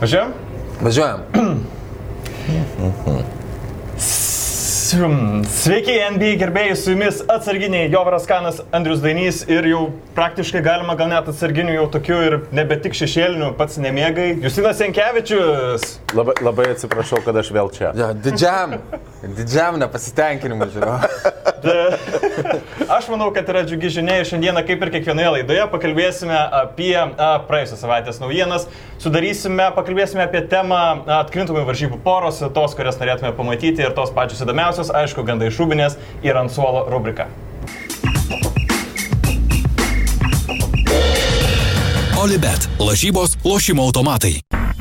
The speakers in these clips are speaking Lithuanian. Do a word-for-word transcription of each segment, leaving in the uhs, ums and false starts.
Važiuojam? Važiuojam. Sveiki, N B A gerbėjai, su jumis atsarginiai Jovaras Kanas, Andrius Dainys ir jau praktiškai galima gal net atsarginių jau tokių ir nebe tik šešėlinių, pats nemėgai. Justinas Jankevičius. Labai, labai atsiprašau, kad aš vėl čia. Ja, didžiam, didžiam nepasitenkinimu, žiūrėjau. Aš manau, kad yra džiugi žinia ir šiandieną, kaip ir kiekvienoje laidoje, pakalbėsime apie a, praėjusios savaitės naujienas, sudarysime, pakalbėsime apie temą atkrintamų varžybų poros, tos, kurias norėtume pamatyti ir tos pačios įdomiausios, aišku, gandai iš rūbinės ir ant suolo rubrika. Olibet. Lažybos, lošimo automatai.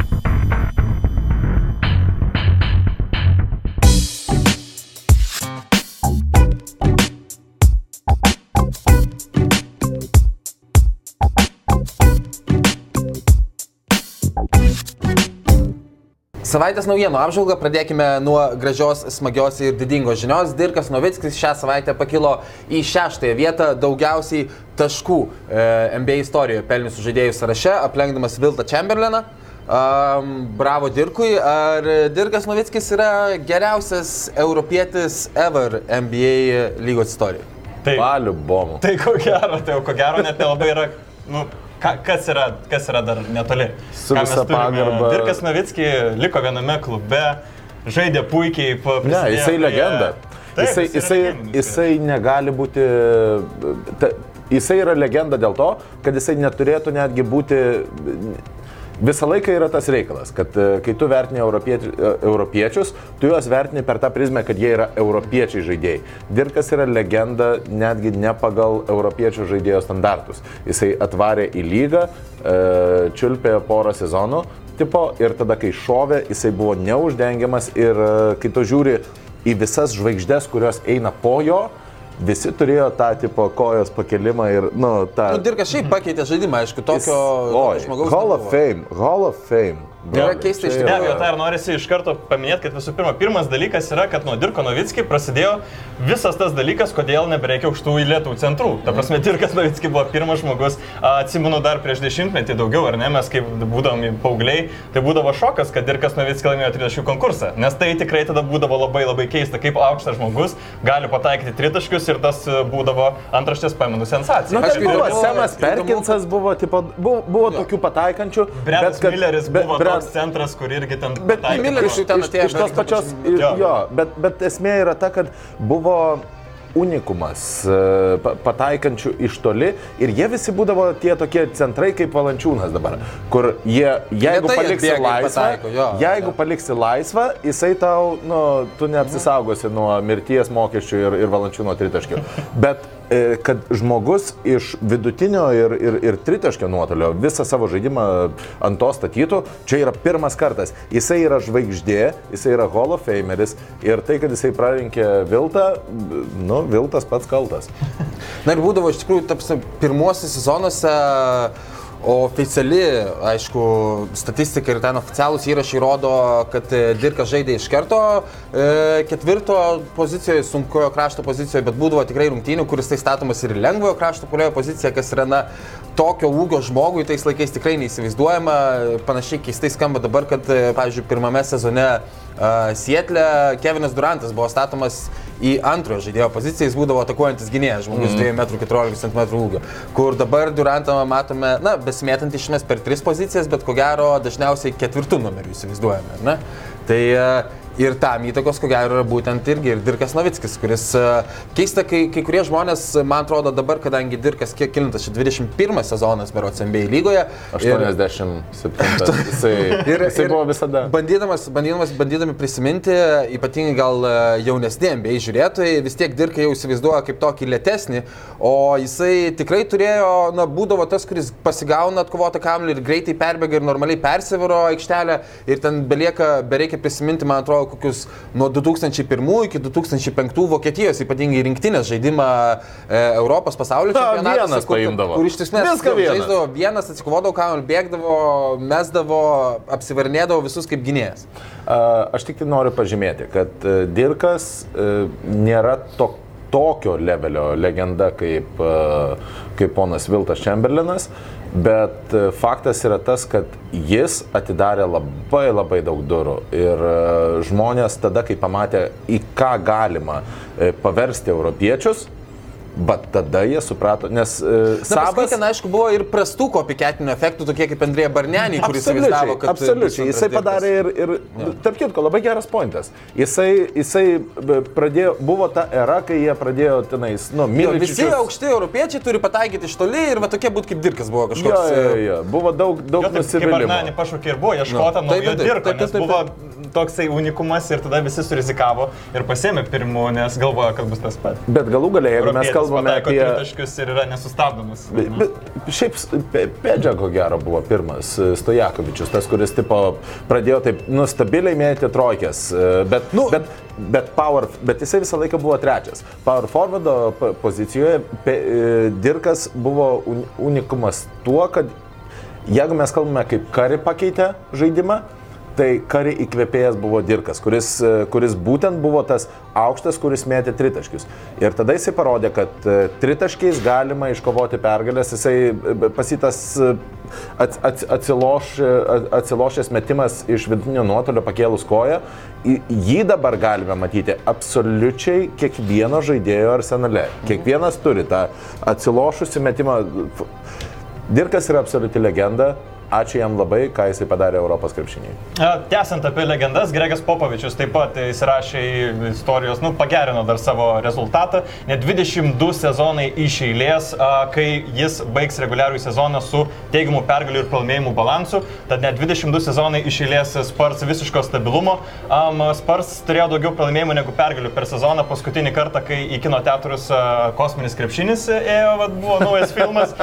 Savaitės naujienų apžvalgą pradėkime nuo gražios, smagios ir didingos žinios. Dirkas Novickis šią savaitę pakilo į šeštąją vietą daugiausiai taškų e, N B A istorijoje pelniusių žaidėjų sąraše, aplenkdamas Wiltą Chamberlainą. Um, bravo Dirkui. Ar Dirkas Novickis yra geriausias europietis ever N B A lygos istorijoje? Tai, Paliu bomu. Tai ko gero, tai ko gero net nelabai yra... Nu, Ka, kas, yra, kas yra dar netoli? Su visa pagarba. Dirkas Novickis liko viename klube, žaidė puikiai. Ne, jisai legenda. Taip, jisai, jisai, jisai negali būti... Ta, jisai yra legenda dėl to, kad jisai neturėtų netgi būti... Visą laiką yra tas reikalas, kad kai tu vertini europieči, europiečius, tu juos vertini per tą prizmę, kad jie yra europiečiai žaidėjai. Dirkas yra legenda netgi ne pagal europiečių žaidėjo standartus. Jisai atvarė į lygą, čiulpė porą sezonų tipo, ir tada, kai šovė, jisai buvo neuždengiamas ir kai tu žiūri į visas žvaigždes, kurios eina po jo, visi turėjo tą tipo kojos pakelimą ir, nu, tą... Nu, Dirkas šiaip pakeitė žaidimą, aišku, tokio, Jis, oi, tokio žmogaus. Hall of Fame, Hall of Fame. Yra keista iš Be tikrųjų. abejo, tai ir norisi iš karto paminėti, kad visų pirma, pirmas dalykas yra, kad nuo Dirko Novickį prasidėjo visas tas dalykas, kodėl nebereikia aukštų įlietų centrų. Ta prasme, Dirkas Novickis buvo pirmas žmogus, atsimenu dar prieš dešimtmetį daugiau, ar ne, mes kaip būdavom paaugliai, tai būdavo šokas, kad Dirkas Novickis laimėjo tritaškių konkursą, nes tai tikrai tada būdavo labai labai keista, kaip aukštas žmogus gali pataikyti tritaškius ir tas būdavo antraštės paminų sensacija. Na, tai buvo Semas Perkinsas, buvo, tipo, buvo, buvo tokių pataikančių. Bredas Milleris buvo Bre, toks centras, kur irgi ten... Bet Milleris iš, iš, iš tos pačios... Jo, jo bet, bet esmė yra ta, kad buvo unikumas pataikančių iš toli ir jie visi būdavo tie tokie centrai kaip Valančiūnas dabar, kur jie, jeigu tai paliksi jie laisvą, pataiko, jo, jeigu jo. paliksi laisvą, jisai tau, nu, tu neapsisaugosi nuo mirties mokesčių ir, ir Valančiūno tritaškių. Bet kad žmogus iš vidutinio ir, ir, ir tritaškio nuotolio visą savo žaidimą ant to statytų, čia yra pirmas kartas. Jisai yra žvaigždė, jisai yra Hall of Fameris ir tai, kad jisai prarinkė Wiltą, nu, Wiltas pats kaltas. Na ir būdavo iš tikrųjų, taps, pirmuose sezonuose oficiali, aišku, statistika ir ten oficialūs įrašai rodo, kad Dirkas žaidė iš karto e, ketvirto pozicijoje, sunkiojo krašto pozicijoje, bet būdavo tikrai rungtynių, kuris tai statomas ir lengvojo krašto puolėjo pozicija, kas yra, na, tokio ūgio žmogui tais laikais tikrai neįsivaizduojama. Panašiai keistai skamba dabar, kad, pavyzdžiui, pirmame sezone uh, Sietle Kevinas Durantas buvo statomas į antrojo žaidėjo poziciją, jis būdavo atakuojantis gynėjas, žmogus dviejų metrų keturiolikos centimetrų ūgio, kur dabar Durantą matome, na, besimėtant iš mes per tris pozicijas, bet ko gero dažniausiai ketvirtų numerių įsivaizduojame, ar ne? Tai uh, ir tam įtakos, ko gero, yra būtent irgi ir Dirkas Novickis, kuris uh, keista, kai, kai kurie žmonės, man atrodo dabar, kadangi Dirkas kiek kilintas, čia dvidešimt pirmas sezonas berods N B A lygoje. aštuoniasdešimt septintas. Jisai, ir, jisai ir buvo visada. Bandydamas, bandydamas, bandydami prisiminti, ypatingai gal jaunesni N B A žiūrėtojai, vis tiek Dirką jau įsivaizduoja kaip tokį lėtesnį, o jisai tikrai turėjo, na, būdavo tas, kuris pasigauna atkovotą kamuolį ir greitai perbėga ir normaliai persivaro aikštelę ir ten belieka, bereikia prisiminti, man atrodo, kokius nuo du tūkstančiai pirmų iki du tūkstančiai penktų Vokietijos, ypatingai rinktinės žaidimą e, Europos pasaulio čempionatuose, kur, kur iš tiesmės žaisdavo vienas, atsikovodavo kamuolį, bėgdavo, mesdavo, apsivarinėdavo visus kaip gynėjas. Aš tik tai noriu pažymėti, kad Dirkas nėra to, tokio levelio legenda kaip, kaip ponas Wiltas Chamberlainas. Bet faktas yra tas, kad jis atidarė labai labai daug durų ir žmonės tada, kai pamatė, į ką galima paversti europiečius, bet tada jie suprato, nes uh, Sabas... Ten, aišku, buvo ir prastų kopiketinių efektų, tokie kaip Andrėja Barnianį, kuris įsivaizdavo, kad... Absoliučiai, jisai padarė ir, ir ja. Tarp kitko, labai geras pointas. Jisai, jisai pradėjo, buvo ta era, kai jie pradėjo tenais, nu, miličius... Visi aukšti europiečiai turi pataikyti iš toli ir va tokie būtų kaip Dirkas buvo kažkoks... Jo, jo, jo. Buvo daug, daug nusivylimų. Kaip Barnianį pašaukė ir buvo ieškota no. naujo Dirko, nes buvo toksai unikumas ir tada visi surizikavo ir pasėmė pirmų, nes galvojo, kad bus tas pat. Bet galų gale, jeigu mes kalbame apie... tritaškius ir yra nesustabdomas. Bet, bet šiaip Pedžia, ko gero, buvo pirmas Stojakovičius, tas, kuris tipo pradėjo taip nustabiliai mėtyti trojkės, bet, nu, bet, bet, power, bet jisai visą laiką buvo trečias. Power forwardo pozicijoje pe, Dirkas buvo un, unikumas tuo, kad jeigu mes kalbame, kaip Kari pakeitė žaidimą, tai Kari įkvėpėjas buvo Dirkas, kuris, kuris būtent buvo tas aukštas, kuris mėtė tritaškius. Ir tada jisai parodė, kad tritaškiais galima iškovoti pergalės, jisai pasitas atsiloš, atsilošęs metimas iš vidutinio nuotolio pakėlus koją, jį dabar galime matyti absoliučiai kiekvieno žaidėjo arsenale. Kiekvienas turi tą atsilošusį metimą. Dirkas yra absoliuti legenda. Ačiū jam labai, ką jisai padarė Europos krepšiniai. Tęsiant apie legendas, Gregas Popovičius taip pat įsirašė į istorijos, nu, pagerino dar savo rezultatą. Net dvidešimt du sezonai iš eilės, kai jis baigs reguliarų sezoną su teigiamų pergalių ir pralaimėjimų balansu. Tad net dvidešimt du sezonai iš eilės Spurs visiško stabilumo. Spurs turėjo daugiau pralaimėjimų negu pergalių per sezoną. Paskutinį kartą, kai į kino teatrus Kosminis krepšinis ėjo, vat, buvo naujas filmas.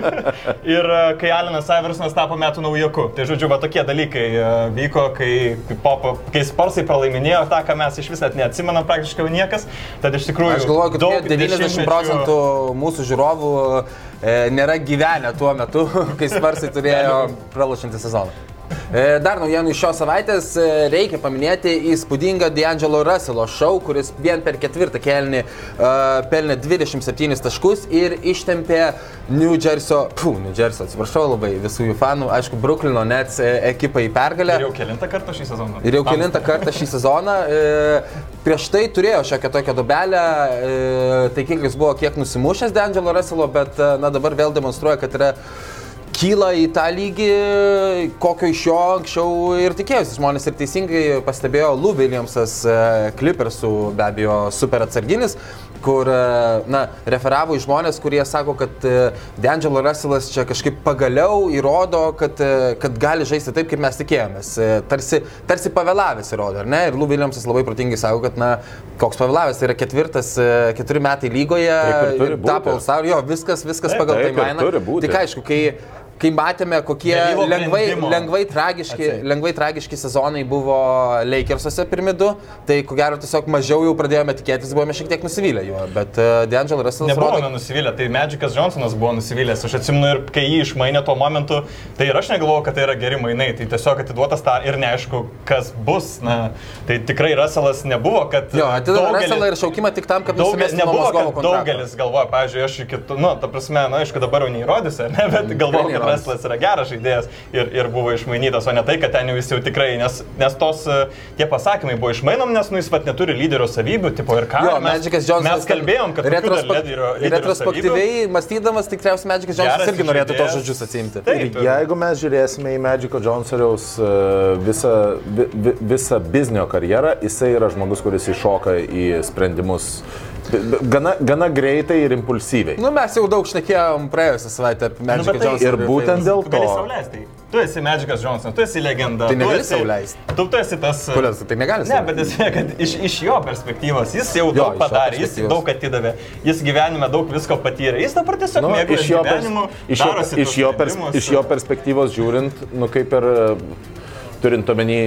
Ir kai Alenas Iversonas tapo metų naujoku. Tai žodžiu, va tokie dalykai vyko, kai, kai, kai Spursai pralaiminėjo tą, ką mes iš vis net neatsimenam praktiškai niekas. Tad iš tikrųjų... Aš galvoju, kad devyniasdešimt procentų mūsų žiūrovų e, nėra gyvenę tuo metu, kai Spursai turėjo pralošiantį sezoną. Dar naujienų iš šios savaitės reikia paminėti įspūdingą D'Angelo Russello šou, kuris vien per ketvirtą kėlinį uh, pelnė dvidešimt septynis taškus ir ištempė New Jersey, puh, New Jersey, atsiprašau labai visų jų fanų, aišku, Brooklyno Nets ekipą į pergalę. Ir jau kelintą kartą šį sezoną. Ir jau kelintą kartą šį sezoną. E, prieš tai turėjo šiokią tokią dobelę, e, taikiklis buvo kiek nusimušęs D'Angelo Russello, bet na, dabar vėl demonstruoja, kad yra kyla į tą lygį, kokio iš jo anksčiau ir tikėjusi. Žmonės ir teisingai pastebėjo, Lou Williamsas, Clippersų be abejo super atsarginis, kur na, referavo į žmonės, kurie sako, kad D'Angelo Russellas čia kažkaip pagaliau įrodo, kad, kad gali žaisti taip, kaip mes tikėjomės. Tarsi, tarsi pavėlavęs įrodo, ar ne? Ir Lou Williamsas labai protingai sako, kad na, koks pavėlavęs, tai yra ketvirtas, keturi metai lygoje, tapo All-Star, jo, viskas, viskas taip, pagal taip, tai mainą. Tik aišku, kai Kai matėme, kokie lengvai, lengvai, tragiški, lengvai tragiški sezonai buvo Lakersuose pirmi du, tai ko gero tiesiog mažiau jau pradėjome tikėtis, buvome šiek tiek nusivylę juo, bet uh, D'Angelo Russellas nebuvome rodo... nusivylę, tai Magicas Johnsonas buvo nusivylęs, aš atsimenu ir kai jį išmainė tuo momentu, tai ir aš negalvojau, kad tai yra geri mainai, tai tiesiog atiduotas tą ir neaišku, kas bus, na, tai tikrai Russellas nebuvo, kad... Jo, atiduoda Russellą ir šaukimą tik tam, kad nusimesti nuo Mozgovo kontraktą. Daugelis galvoja, pavyzdžiui, aš iki, nu, ta prasme, na, aišku, dabar jau neįrodysiu, ne, bet galvojau, kad Russellas yra geras žaidėjas ir, ir buvo išmainytas, o ne tai, kad ten jau jis jau tikrai, nes, nes tos tie pasakymai buvo išmainom, nes nu, jis pat neturi lyderio savybių, tipo ir ką. Jo, mes, mes kalbėjom, kad retrospek... retrospektyviai mąstydamas, tikriausiai Magicas Johnsonas irgi norėtų tos žodžius atsiimti. Taip, jeigu mes žiūrėsime į Magico Johnsoniaus visą, vi, visą biznio karjerą, jisai yra žmogus, kuris iššoka į sprendimus Gana, gana greitai ir impulsyviai. Nu, mes jau daug šnekėjom praėjusią savaitę apie Magicą nu, Johnsoną. Ir būtent dėl to. Tu gali sau leisti. Tu esi Magicas Johnsonas, tu esi legenda. Tai negali sau leisti. Tu, tu esi tas... Kodėl? Tai negali sau leisti. Ne, bet jis, kad iš, iš jo perspektyvos, jis jau jo, daug padarė, jis daug atidavė, jis gyvenime daug visko patyrė, jis dabar tiesiog nu, mėgaujas gyvenimu, iš jo, iš, jo pers, iš jo perspektyvos žiūrint, nu kaip ir turint omeny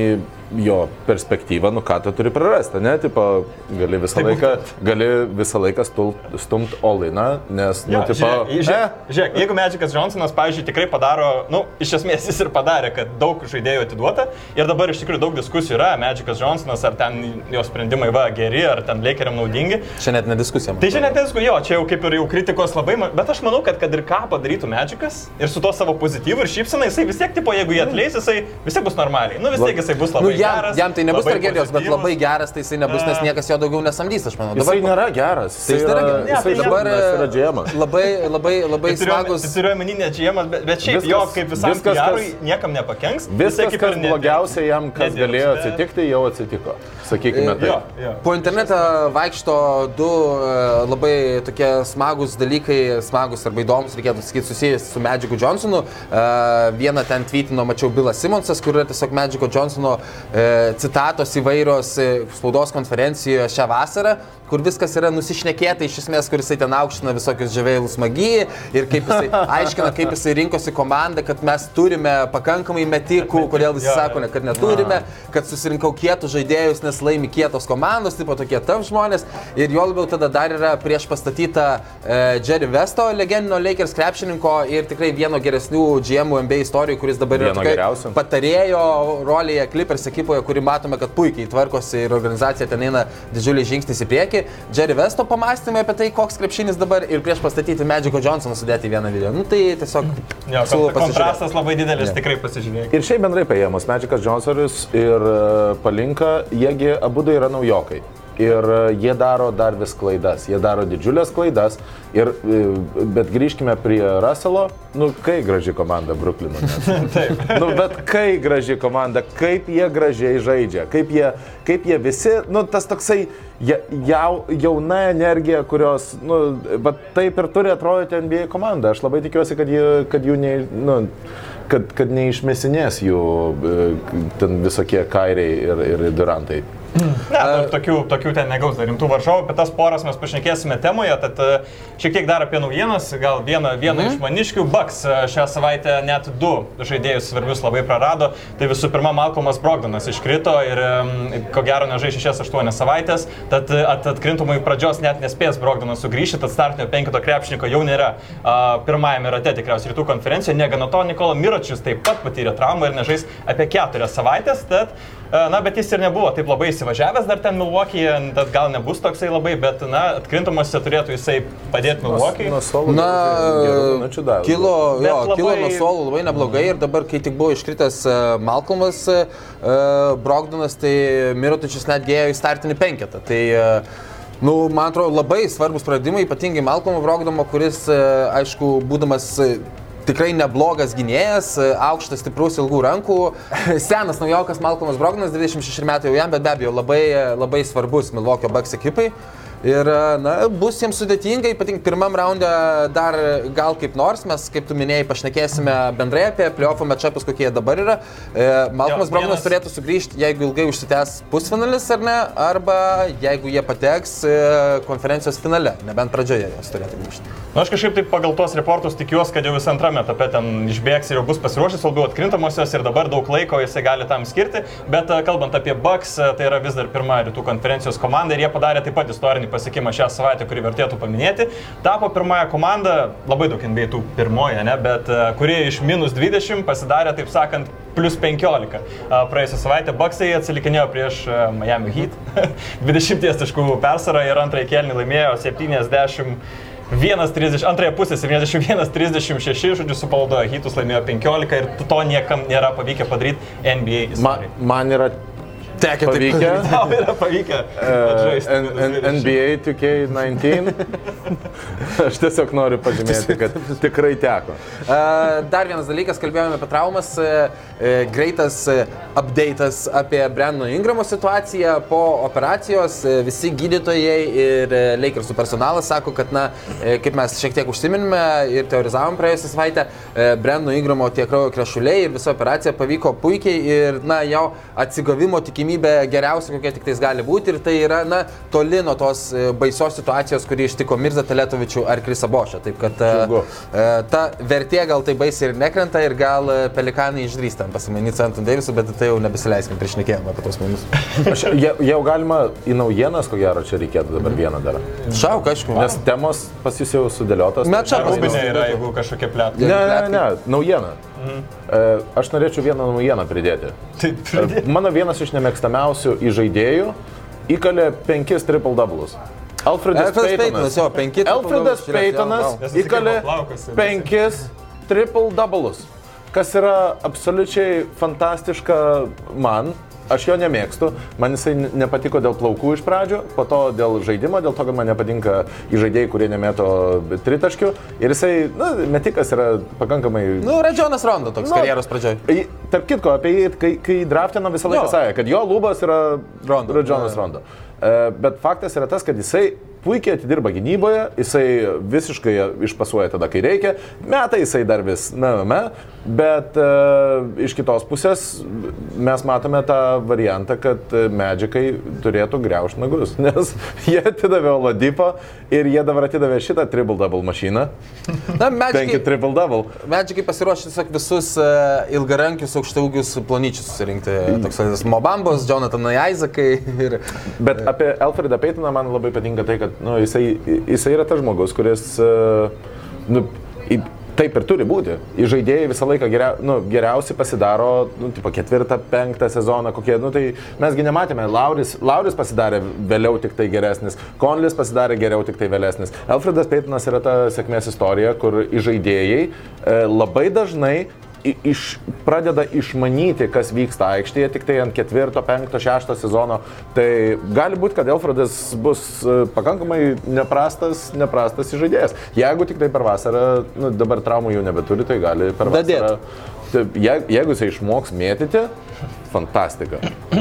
jo perspektyvą, nu ką tu turi prarasti, ne? Tipo, gali visą Taip, laiką, gali visą laiką stult, stumt Oliną, nes, nu, Jo, tipo... žiūrėk, žiūrėk, žiūrėk, jeigu Magicas Johnsonas, pavyzdžiui, tikrai padaro, nu, iš esmės jis ir padarė, kad daug žaidėjų atiduota ir dabar iš tikrųjų daug diskusijų yra, Magicas Johnsonas, ar ten jo sprendimai va geri, ar ten Lakeriam naudingi. Čia net nediskusija. Tai čia net nediskusija, jo, čia jau kaip ir jau kritikos labai, bet aš manau, kad kad ir ką padarytų Magicas ir su to savo pozityvu ir šypsena, jisai vis tiek, tipo, jeigu jie atleis, jisai vis tiek bus normaliai. Nu, vis tiek jisai bus labai nu, jam, geras. Jam tai nebus tragedijos, bet pozityvus. labai geras tai jisai nebus, nes niekas jo daugiau nesamdys, aš manau. Jisai Dabar, nėra geras. Tai jis nėra geras. Ne, tai dabar yra G M. labai, labai, labai smagus. Tai turiu omeny ne G M, bet, bet šiaip Viskas- jo kaip visam viskas, P R-ui kas- niekam nepakenks. Viskas, Jisai kas ir ne- blogiausia jam, kas nedirbs, galėjo bet- atsitikti, jau atsitiko. Sakykime Jo, taip. jo. Po internetą vaikšto du e, labai tokie smagus dalykai, smagus arba įdomus, reikėtų sakyti, susijęs su Magicu Johnsonu. E, vieną ten tweetino, mačiau, Bilas Simonsas, kur yra tiesiog Magico Johnsono e, citatos įvairios e, spaudos konferencijoje šią vasarą, kur viskas yra nusišnekėta iš esmės, kur jisai ten aukština visokius žavėjus magijai ir kaip jisai aiškina, kaip jisai rinkosi komandą, kad mes turime pakankamai metikų, kodėl visi sako, ne, kad neturime, kad susirinkau kietus žaidėjus, nes laimi kietos komandos, tipo tokie tav žmonės. Ir jo labiau tada dar yra prieš pastatyta e, Jerry Westo, legendinio Lakers krepšininko ir tikrai vieno geresnių G M N B A istorijų, kuris dabar yra Vieno tokia geriausių. patarėjo rolėje Clippers ekipoje, kuri matome, kad puikiai tvarkosi ir organizacija ten eina didžiuliai žingsnis į priekį. Jerry Westo pamastymai apie tai, koks krepšinis dabar ir prieš pastatyti Magico Johnsoną sudėti į vieną video. Nu tai tiesiog Jo, siūlau kon- pasižiūrėti. kontrastas labai didelis, Jo. tikrai pasižiūrėk. Ir šiaip bendrai paėmus, Magicas Johnsonas ir e, Palinka, jiegi abudu yra naujokai. Ir e, jie daro dar vis klaidas, jie daro didžiulės klaidas. Ir, e, bet grįžkime prie Russello, nu kai graži komanda Bruklino. Taip. Nu bet kai graži komanda, kaip jie gražiai žaidžia, kaip jie, kaip jie visi, nu tas toksai ja, jau, jauna energija, kurios, nu, bet taip ir turi atrodyti N B A komanda. Aš labai tikiuosi, kad, jie, kad jų ne, nu, kad, kad neišmesinės jų e, ten visokie Kairiai ir, ir Durantai. Ne, tokių, tokių ten negaus dar rimtų varžovų, bet tas poras mes pašnekėsime temoje, tad e, šiek tiek dar apie naujienas, gal vieną, vieną mm. iš maniškių. Bucks e, šią savaitę net du žaidėjus svarbius labai prarado. Tai visų pirma, Malcolmas Brogdonas iškrito ir e, ko gero nežais šešias aštuonias savaitės, tad at, atkrintamai pradžios net nespės Brogdonas sugrįžti, tad startinio penketo krepšininko jau nėra a, pirmajame rate tikriausiai rytų konferencijoje. Negana to, Nikola Miročius taip pat patyrė traumą ir nežais apie keturias savaitės, tad na, bet jis ir nebuvo taip labai įsivažiavęs dar ten Milwaukee'e, tad gal nebus toksai labai, bet, na, atkrintamose turėtų jisai padėti Milwaukee'e. Nuo suolo Na, kilo, Bet jo, labai- kilo nuo suolo labai neblogai ir dabar, kai tik buvo iškritęs uh, Malcolmas uh, Brogdonas, tai Mirotičius netgi ėjo į startinį penketą. Tai, uh, nu, man atrodo, labai svarbus praradimai, ypatingai Malcolmo Brogdono, kuris, uh, aišku, būdamas uh, tikrai neblogas gynėjas, aukštas, stiprus, ilgų rankų. Senas naujokas Malcolmas Brogdonas, dvidešimt šeši metai jau jam, bet be abejo labai, labai svarbus Milwaukee Bucks ekipai. Ir, na, bus jiems sudėtinga, ypatingai pirmam raunde dar gal kaip nors, mes, kaip tu minėjai, pašnekėsime bendrai apie playoffų matchupus, kokie jie dabar yra. Malcolmas Brogdonas vienas- turėtų sugrįžti, jeigu ilgai užsitęs pusfinalis ar ne, arba jeigu jie pateks konferencijos finale, nebent pradžioje jos turėtų grįžti. Na, aš kažkaip taip pagal tuos reportus tikiuosi, kad jau vis antrame etape ten išbėgs ir jau bus pasiruošęs, labiau atkrintamosios ir dabar daug laiko jisai gali tam skirti. Bet a, kalbant apie Bucks, a, tai yra vis dar pirma rytų konferencijos komanda ir jie padarė taip pat istorinį pasiekimą šią savaitę, kurį vertėtų paminėti. Tapo pirmąją komandą, labai daug N B A tų pirmoje, ne, bet a, kuri iš minus dvidešimt pasidarė, taip sakant, plus penkiolika. A, praėjusią savaitę Bucksai atsilikinėjo prieš a, Miami Heat. dvidešimt taškų persvarą ir antrąjį kėlinį laimėjo septyniasdešimt vienas trisdešimt, antrąją pusę septyniasdešimt vienas trisdešimt šeši, žodžiu, supaldojo Heatus, laimėjo penkiolika ir to niekam nėra pavykę padaryti N B A Ma, istorijai. man yra Tekia taip. pavykę. Tau yra pavykę atžaisti. N- N- N B A two K devyniolika. Aš tiesiog noriu pažymėti, kad tikrai teko. Uh, Dar vienas dalykas, kalbėjome apie traumas, uh, uh, greitas uh, update'as apie Brandono Ingramo situaciją po operacijos. Uh, Visi gydytojai ir uh, Lakersų personalas sako, kad, na, uh, kaip mes šiek tiek užsiminime ir teorizavom praėjusią savaitę, uh, Brandono Ingramo tie kraujo krešuliai ir visa operacija pavyko puikiai ir, na, jau atsigavimo tikimybė galimybė geriausia, kokia tik tais gali būti ir tai yra, na, toli nuo tos baisios situacijos, kuri ištiko Mirzą Teletovičių ar Krisą Bošą. Taip kad Džiugu. ta vertė gal tai baisiai ir nekrenta ir gal Pelikanai išdrįs ten pasimainyti su Anthony Davisu, bet tai jau nebesileiskim, prišnekėjom apie tos mainus. Aš, jau galima į naujienas, ko gero, čia reikėtų dabar vieną dar. Šauk, aišku. Nes temos pas jūs jau sudėliotos. Met čia Rūbinė yra, jeigu kažkokie plėtai. Ne, ne, ne, naujiena. Mhm. Aš norėčiau vieną naujieną pridėti. Taip, pridėti. Mano vienas iš nemėgstamiausių įžaidėjų įkalė penkis triple doubles. Alfredas Paytonas, Alfredas Paytonas įkalė penkis triple doubles, kas yra absoliučiai fantastiška man. Aš jo nemėgstu, man jisai nepatiko dėl plaukų iš pradžių, po to dėl žaidimo, dėl to, kad man nepatinka įžaidėjai, kurie nemėto tritaškių. Ir jisai, na, metikas yra pakankamai... Nu, Rajonas Rondo toks nu, karjeros pradžioj. Tarp kitko, apie jį, kai, kai draftino visą laiką sakė, kad jo lubas yra Rondo. Rajonas Rondo. Bet faktas yra tas, kad jisai puikiai atidirba gynyboje, jisai visiškai išpasuoja tada, kai reikia, meta jisai dar vis, na, na, bet uh, iš kitos pusės mes matome tą variantą, kad Magikai turėtų griaužti nagus, nes jie atidavė Oladipo ir jie dabar atidavė šitą triple-double mašiną. Na, Magikai, triple double. Magikai pasiruošė tiesiog visus uh, ilgarankius, aukštaugius plonyčius susirinkti. Toks vadinasi Mobambos, Jonathanai Isaakai ir... Bet apie Alfredą Paytoną man labai patinka tai, kad nu, jisai, jisai yra tas žmogus, kuris uh, nu, į, taip ir turi būti. Žaidėjai visą laiką geria, nu, geriausiai pasidaro nu, tipo, ketvirtą, penktą sezoną. Kokie, nu, tai mesgi nematėme. Lauris, Lauris pasidarė vėliau tik tai geresnis. Conlis pasidarė geriau tik tai vėlesnis. Alfredas Paytonas yra ta sėkmės istorija, kur žaidėjai e, labai dažnai Iš, pradeda išmanyti, kas vyksta aikštėje, tik tai ant ketvirto, penkto, šešto sezono. Tai gali būti, kad Alfredas bus pakankamai neprastas, neprastas žaidėjas. Jeigu tik tai per vasarą, nu, dabar traumų jau nebeturi, tai gali per vasarą. Je, jeigu jisai išmoks mėtyti, fantastika.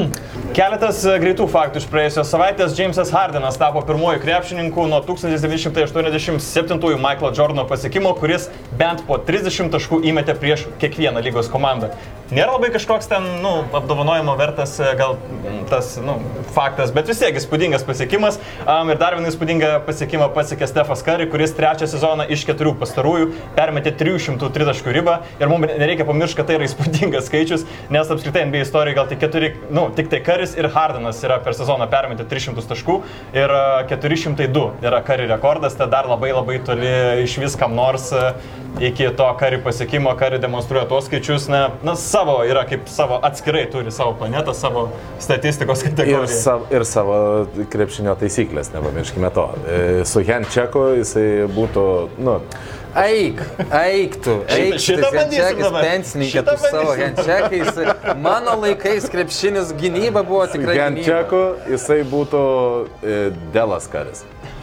Keletas greitų faktų iš praėjusios savaitės. Jamesas Hardenas tapo pirmuoju krepšininku nuo tūkstantis devyni šimtai aštuoniasdešimt septintųjų Michaelo Jordano pasiekimo, kuris bent po trisdešimt taškų įmetė prieš kiekvieną lygos komandą. Nėra labai kažkoks ten, nu, apdovanojimo vertas gal tas, nu, faktas, bet vis tiek įspūdingas pasiekimas. Um, ir dar vieną įspūdingą pasiekimą pasiekė Stephas Curry, kuris trečią sezoną iš keturių pastarųjų permetė trijų šimtų tritaškių ribą. Ir mums nereikia pamiršti, kad tai yra įspūdingas skaičius, nes apskritai N B A istorijoje gal tik keturi, nu, tik tai Currys ir Hardenas yra per sezoną permetę tris šimtus taškų ir keturi šimtai du yra Curry rekordas, tai dar labai labai toli iš viskam nors iki to Curry pasiekimo. Curry demonstruoja tuos skaičius, na, na, savo yra kaip savo atskirai turi savo planetą, savo statistikos kategoriją. Ir, sav, ir savo krepšinio taisyklės, nepamirškime to. Su handchecku jisai būtų, nu... Eik, eik tu, eik, šitą handcheckis, pensininkė, tu savo handcheckais. Mano laikais krepšinis gynyba buvo tikrai gynyba. Handchecku jisai būtų e, Delas Currys.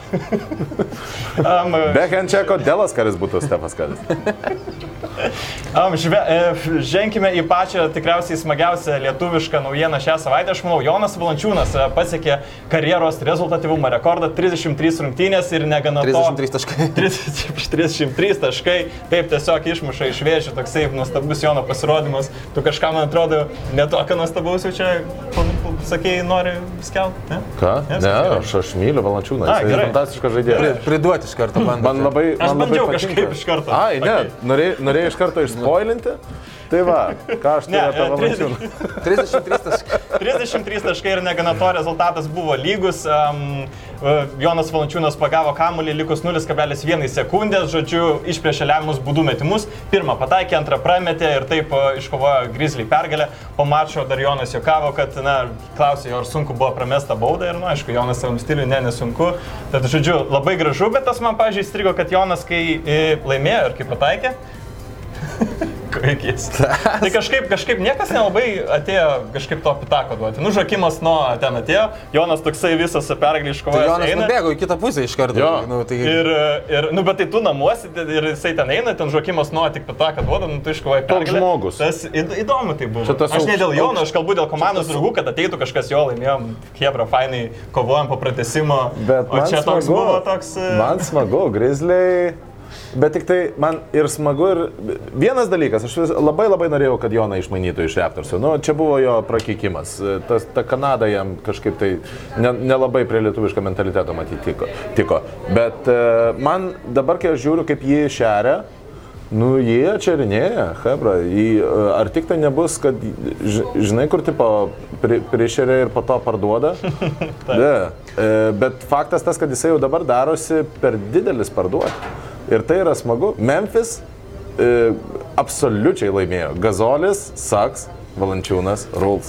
um, Be handchecko Delas Currys būtų Stephas Currys. Um, žve, e, ženkime į pačią tikriausiai smagiausią lietuvišką naujieną šią savaitę. Aš manau, Jonas Valančiūnas pasiekė karjeros rezultatyvumo rekordą, trisdešimt trys rungtynės ir negana to... trisdešimt trys taškai. trisdešimt trys taškai, taip tiesiog išmuša iš vėžių, toksai nuostabus Jono pasirodymas. Tu kažką, man atrodo, netokio nuostabaus jau čia, sakėjai, nori skelbti, ne? Ką? Ne, ne aš, aš myliu Valančiūną, jis yra fantastiškas žaidėjas. Priduoti iš karto man. Man labai, man aš bandžiau labai kažkaip iš karto. Ai, ne, norėjai norėj iš karto išspoilinti? Tai va, ką aš turiu apie Valančiūną. trisdešimt trys taškai. trisdešimt trys taškai ir negana to rezultatas buvo lygus. Um, Jonas Valančiūnas pagavo kamuolį likus nulis kablelis vienas sekundės, žodžiu, išplėšė lemiamus baudų metimus. Pirmą pataikė, antrą prametė ir taip uh, iškovojo Grizzly pergalę. Po mačo dar Jonas juokavo, kad, na, klausė jo, ar sunku buvo pramesta bauda ir, nu, aišku, Jonas savam stiliui, ne, nesunku. Tad, žodžiu, labai gražu, bet tas man, pavyzdžiui, įstrigo, kad Jonas, kai e, laimėjo ir kai pataikė, Kaikys. Tai kažkaip, kažkaip niekas nelabai atėjo kažkaip to pitako duoti. Nu, Žakimas nuo ten atėjo, Jonas toksai visas pergalį iškovojęs. Tai Jonas eina. Nubėgo į kitą pusę iš karto. Nu, tai... ir, ir, nu, bet tai tu namuosi ir jisai ten eina, ten Žakimas nuo tik pitaką duoda, nu, tu iškovojai pergalį. Toks žmogus. Tas įdomu tai buvo. Aš ne dėl Jono, aš kalbu dėl komandos draugų, kad ateitų kažkas jo laimėjom, Hebra, fainai, kovojom po pratęsimo. Bet o čia toks smagu, buvo toks... Man smagu, Grizzly. Bet tik tai man ir smagu ir vienas dalykas, aš vis, labai labai norėjau, kad Joną išmainytų iš Raptorsų. Nu, čia buvo jo prakeikimas. Tas, ta Kanada jam kažkaip tai nelabai ne prie lietuviško mentaliteto matyti tiko. tiko. Bet uh, man dabar, kai aš žiūriu, kaip jį šeria, nu, jie atšerinėja, hebra, ar tik tai nebus, kad, žinai, kur tipo pri, prišeria ir po to parduoda? Ne. Bet faktas tas, kad jisai jau dabar darosi per didelis parduoti. Ir tai yra smagu. Memphis e, absoliučiai laimėjo. Gazolis, Saks, Valančiūnas, Rules.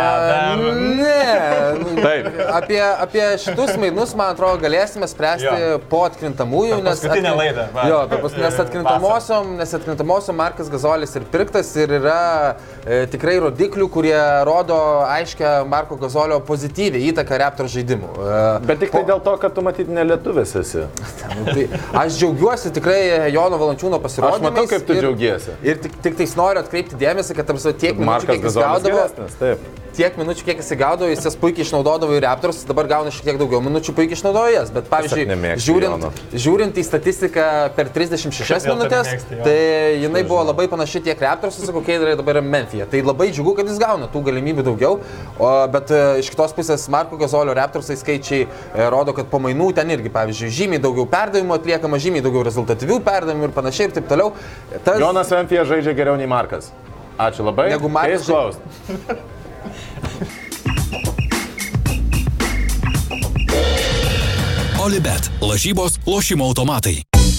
Ne. Taip. Apie, apie šitus mainus, man atrodo, galėsime spręsti jo. Po atkrintamųjų. Per paskutinę atkrin... laidą. Va. Jo, pas, nes atkrintamosiom, nes atkrintamosiom Markas Gazolis ir pirktas ir yra e, tikrai rodiklių, kurie rodo aiškę Marko Gazolio pozityvę įtaką Raptors žaidimų. E, Bet tik tai po... dėl to, kad tu matyti ne lietuvis esi. Tai aš džiaugiuosi tikrai Jono Valančiūno pasirodymais. Aš matau, kaip tu ir, džiaugiesi. Ir tik, tik tais noriu atkreipti dėmesį, kad tarsi tiek minučių, kiek jis gaudavo, tiek minučių, kiek jis gaudavo, jis jas puikiai išnaudodavo į Raptors, dabar gauna šiek tiek daugiau minučių, puikiai išnaudoja jas. Bet pavyzdžiui, žiūrint, žiūrint į statistiką per trisdešimt šešias minutės, tai jinai buvo labai panaši tiek Raptors, kokie dabar yra Memphie. Tai labai džiugu, kad jis gauna tų galimybių daugiau, o, bet iš kitos pusės Marko Gazolio Raptorsai skaičiai e, rodo, kad po mainų ten irgi, pavyzdžiui, žymiai daugiau perdavimų atliekama, žymiai daugiau rezultatyvių perdavimų ir panašiai ir taip toliau. Tas... Jonas Memphie žaidžia geriau nei Markas. Ačiū labai. Negu Markas žaidžia. Olibet. Lažybos, lošimo automatai.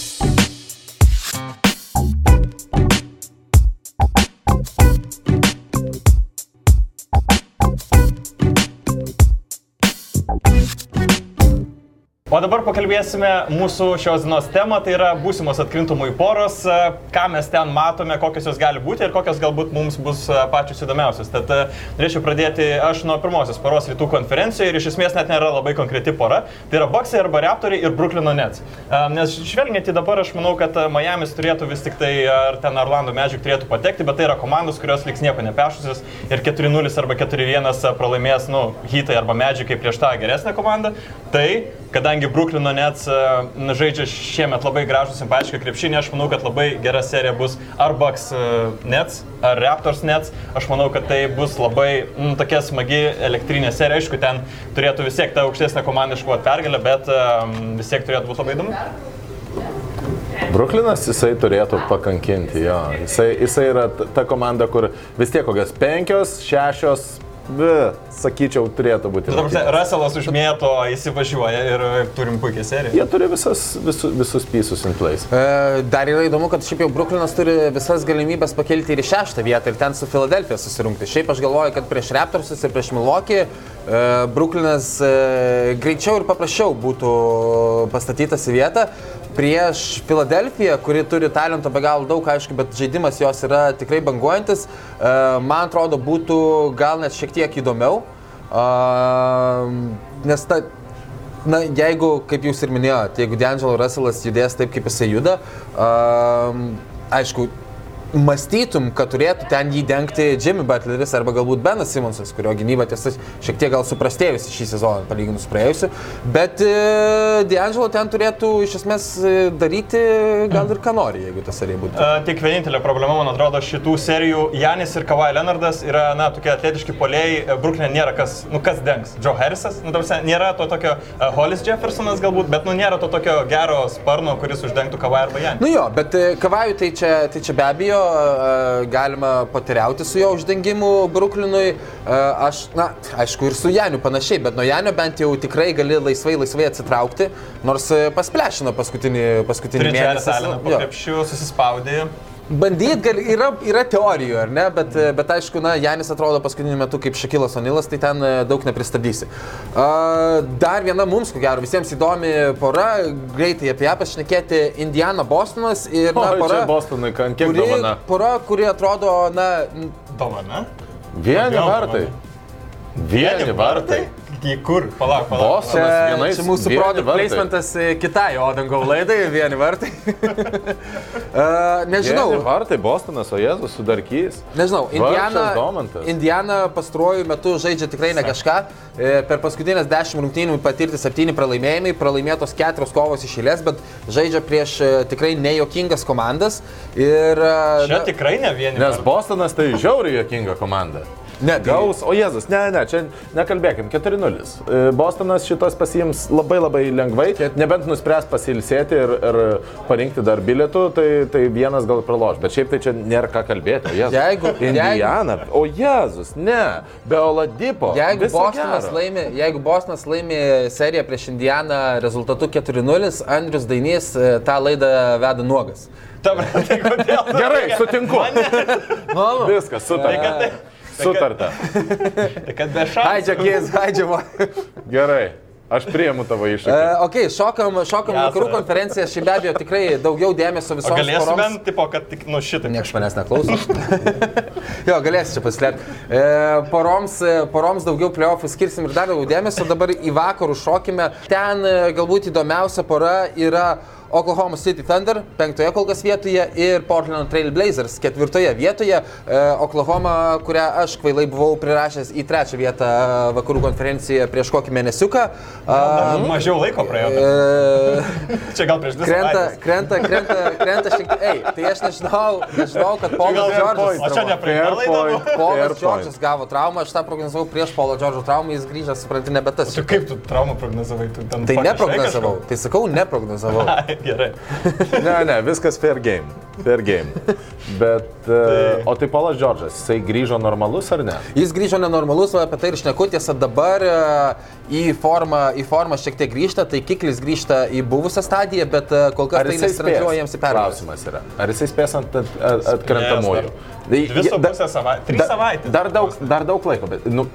O dabar pakalbėsime mūsų šios dienos temą, tai yra būsimos atkrintamųjų poros, ką mes ten matome, kokios jos gali būti ir kokios galbūt mums bus pačios įdomiausios. Tad norėčiau pradėti aš nuo pirmosios poros rytų konferencijoje ir iš esmės net nėra labai konkreti pora. Tai yra Bucksai arba Raptoriai ir Brooklyno Nets. Nes žvelgiant į dabar, aš manau, kad Miamis turėtų vis tik tai, ar ten Orlando Magic turėtų patekti, bet tai yra komandos, kurios liks nieko nepešusios ir keturi nulis arba keturi vienas pralaimės, nu, Heatai arba Magicai prieš tą geresnę komandą. Tai, kadangi Brooklyno Nets uh, žaidžia šiemet labai gražų simpatišką krepšinį, aš manau, kad labai gera serija bus ar Bucks uh, Nets, ar Raptors Nets. Aš manau, kad tai bus labai mm, tokia smagi elektrinė serija. Aišku, ten turėtų vis tiek ta aukštesnė komanda iškovoti pergalę, bet uh, vis tiek turėtų būti labai įdomu. Brooklynas jisai turėtų pakankinti, jo. Jisai, jisai yra ta komanda, kur vis tiek kokios penkios, šešios, Be, sakyčiau, turėtų būti. Russellas užmėto, įsivažiuoja ir turim puikią seriją. Jie turi visas, visus, visus pieces in place. E, dar yra įdomu, kad šiaip jau Brooklynas turi visas galimybės pakelti ir į šeštą vietą ir ten su Philadelphia susirungti. Šiaip aš galvoju, kad prieš Raptorsus ir prieš Milwaukee e, Brooklynas e, greičiau ir paprasčiau būtų pastatytas į vietą. Prieš Philadelphia, kuri turi talento be galo daug, aišku, bet žaidimas jos yra tikrai banguojantis, man atrodo, būtų gal net šiek tiek įdomiau, nes ta, na, jeigu, kaip jūs ir minėjote, jeigu D'Angelo Russellas judės taip, kaip jisai juda, aišku, mąstytum, kad turėtų ten jį dengti Jimmy Butleris arba galbūt Benas Simonsas, kurio gynyba tiesa šiek tiek gal suprastėjusi šį sezoną, palyginus praėjusiu, bet e, D'Angelo ten turėtų iš esmės daryti gal ir ką nori, jeigu ta serija būtų. Uh, tik vienintelė problema, man atrodo, šitų serijų Janis ir Kawhi Leonardas yra, na, tokie atletiški puolėjai, Brooklyne nėra kas, nu, kas dengs. Joe Harrisas, nu, tarsi, nėra to tokio uh, Hollis Jeffersonas galbūt, bet, nu, nėra to tokio gero sparno, kuris uždengtų Kawhi arba Janį. Nu jo, bet Kawhi tai čia, tai čia be abejo galima patiriauti su jo uždengimu Brooklynui. Aš, na, aišku, ir su Janiu panašiai, bet nuo Janio bent jau tikrai gali laisvai, laisvai atsitraukti, nors pasplešino paskutinį, paskutinį mėnesį. Tričerį po krepšių susispaudė. Bandyt gali, yra, yra teorijų, ar ne, bet, bet aišku, na, Janis atrodo paskutiniu metu kaip Shaquilas O'Nealas, tai ten daug nepristabdysi. Dar viena mums, ko gero, visiems įdomi pora, greitai apie ją pašnekėti, Indiana Bostonas ir, na, o, pora, Bostonui, kiek kuri, dovana? Pora, kuri atrodo, na... Dovana? Vieni vartai. Vieni vartai. Į kur? Palauk, palauk. Bostonas Čia, vienais čia mūsų vieni produkt vartai. placementas e, kitai Odangau laidai, vieni vartai. uh, nežinau. Vieni vartai, Bostonas, o Jėzus sudarkys. Nežinau, Indiana, Vargšas Domantas. Indiana pastaruoju metu žaidžia tikrai ne kažką. E, per paskutinės dešimt rungtynių patirti septyni pralaimėjimai, pralaimėtos keturios kovos iš eilės, bet žaidžia prieš e, tikrai nejuokingas komandas. Ir, e, Čia na, tikrai ne vieni. Nes Bostonas tai žiauriai juokinga komanda. ne, tai- Gaus, o Jėzus, ne, ne, čia nekalbėkim, keturi nulis. E, Bostonas šitos pasiims labai labai lengvai, nebent nuspręs pasilsėti ir, ir parinkti dar bilietų, tai, tai vienas gal praloš, bet šiaip tai čia nėra ką kalbėti, o Jėzus. Jeigu- Indiana, o Jėzus, ne, be Oladipo. Jeigu viso Bostonas, gero. laimi, jeigu Bostonas laimi seriją prieš Indianą rezultatu keturi nulis, Andrius Dainys e, tą laidą veda nuogas. Ta, tai kodėl? Gerai, sutinku. Mano. Viskas, sutarta. Sutarta. Tai kad be šansų. Aidžia, keis, aidžia. Gerai, aš priimu tavo iššūkį. Uh, ok, šokam, šokam Jasna. vakarų konferenciją, šiaip be abejo tikrai daugiau dėmesio O visoms galėsiu poroms. bent, tipo, kad tik, nu, šitai. Niekas manęs neklauso. Jo, galėsi čia paslėpti. E, poroms, e, poroms daugiau playoffų skirsim ir dar daugiau dėmesio. Dabar į vakarų šokime. Ten e, galbūt įdomiausia pora yra Oklahoma City Thunder, penktoje kol kas vietoje, ir Portland Trail Blazers, ketvirtoje vietoje. E, Oklahoma, kurią aš kvailai buvau prirašęs į trečią vietą vakarų konferencijoje prieš kokį mėnesiuką. Dar mažiau laiko praėjo. E, Čia gal prieš dvi krenta, savaites. krenta, krenta, krenta šiek tiek. Ei, tai aš nežinau, nežinau, kad Paulas gal fair Džordžas. point. O čia ne praeitą Fair laidą point. buvo? Polas Fair Džordžas point. gavo traumą, aš tą prognozavau prieš Paulo Džordžo traumą, jis grįžęs, supranti, nebe tas. Tai kaip tu traumą prognozavai? Tu ten Tai fuck, neprognozavau, tai sakau, neprognozavau. Ai, gerai. Ne, ne, viskas fair game. Fair game. Bet, tai... o tai Polas Džordžas, jisai grįžo normalus ar ne? Jis grįžo nenormalus, va, apie tai ir šneku, tiesa dabar e, į formą, į formą šiek tiek grįžta, tai Kiklis grįžta į buvusią stadiją, bet e, kol kas Ar tai jisai nesitransliuoja spės? jiems į pergalę. Klausimas yra. Ar jisai spės ant at, at, atkrentamųjų? Dvi su pusė savaitės. Trys Da- savaitės. Dar daug, dar daug laiko, bet, nu,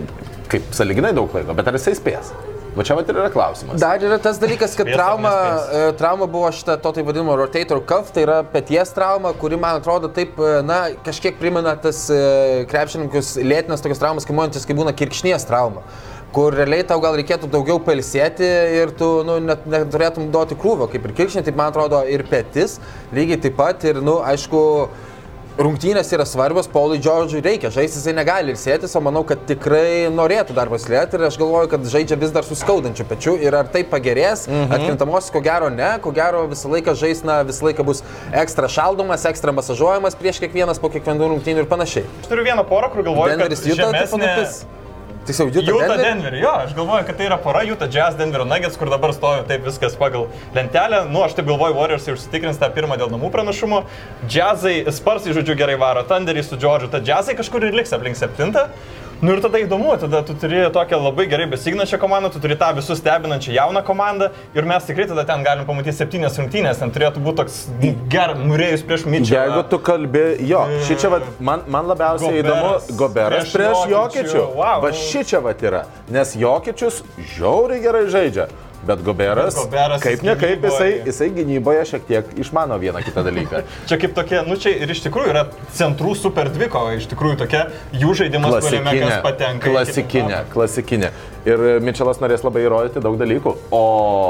kaip saliginai daug laiko, bet ar jisai spės? Va čia vat ir yra klausimas. Dar yra tas dalykas, kad Spės ar trauma, nespės? e, trauma buvo šita to taip vadinamo rotator cuff, tai yra peties trauma, kuri man atrodo taip, e, na, kažkiek primena tas e, krepšininkus lėtinės tokios traumas, kaimuojantis, kai būna kirkšnies trauma, kur realiai tau gal reikėtų daugiau pailsėti ir tu, nu, net neturėtum duoti krūvio, kaip ir kirkšnė, taip man atrodo ir petis, lygiai taip pat ir, nu, aišku, rungtynės yra svarbios, Paului Džordžui reikia žaisti, jisai negali ilsėtis, o manau, kad tikrai norėtų dar pasilėti ir aš galvoju, kad žaidžia vis dar suskaudančių pečių ir ar tai pagerės, mhm. Atkrintamos, ko gero ne, ko gero visą laiką žais, na, visą laiką bus ekstra šaldomas, ekstra masažuojamas prieš kiekvienas po kiekvienų rungtynių ir panašiai. Aš turiu vieną porą, kur galvoju, kad Denveris Utah, taip žemesnė... panupis. Tiksliau, Utah Utah Denver. Denverį, jo, aš galvoju, kad tai yra pora Utah Jazz Denverio Nuggets, kur dabar stovi taip viskas pagal lentelę. Nu, aš taip galvoju, Warriors užsitikrins tą pirmą dėl namų pranašumo. Jazzai, Spursai, žodžiu, gerai varo, Thunderį su George'u, ta Jazzai kažkur ir liks aplink septintą. Nu ir tada įdomu, tada tu turi tokią labai gerai besignančią komandą, tu turi tą visus stebinančią jauną komandą ir mes tikrai tada ten galim pamatyti septynias rungtynės, ten turėtų būti toks geras Murėjus prieš Mitchellą. Jeigu tu kalbi, jo, ši čia vat, man, man labiausiai Goberas įdomu Goberas prieš, prieš Jokičių. Wow. Va ši čia vat yra, nes Jokičius žiauriai gerai žaidžia. Bet Goberas, Bet Goberas kaip ne kaip, gynyboje. jisai, jisai gynyboje šiek tiek išmano vieną kitą dalyką. Čia kaip tokie, nu čia ir iš tikrųjų yra centrų super dvikova, iš tikrųjų tokia jų žaidimas, kuriame kas patenka. į klasikinė, kitą klasikinė. Ir Mitčelas norės labai įrodyti daug dalykų, o...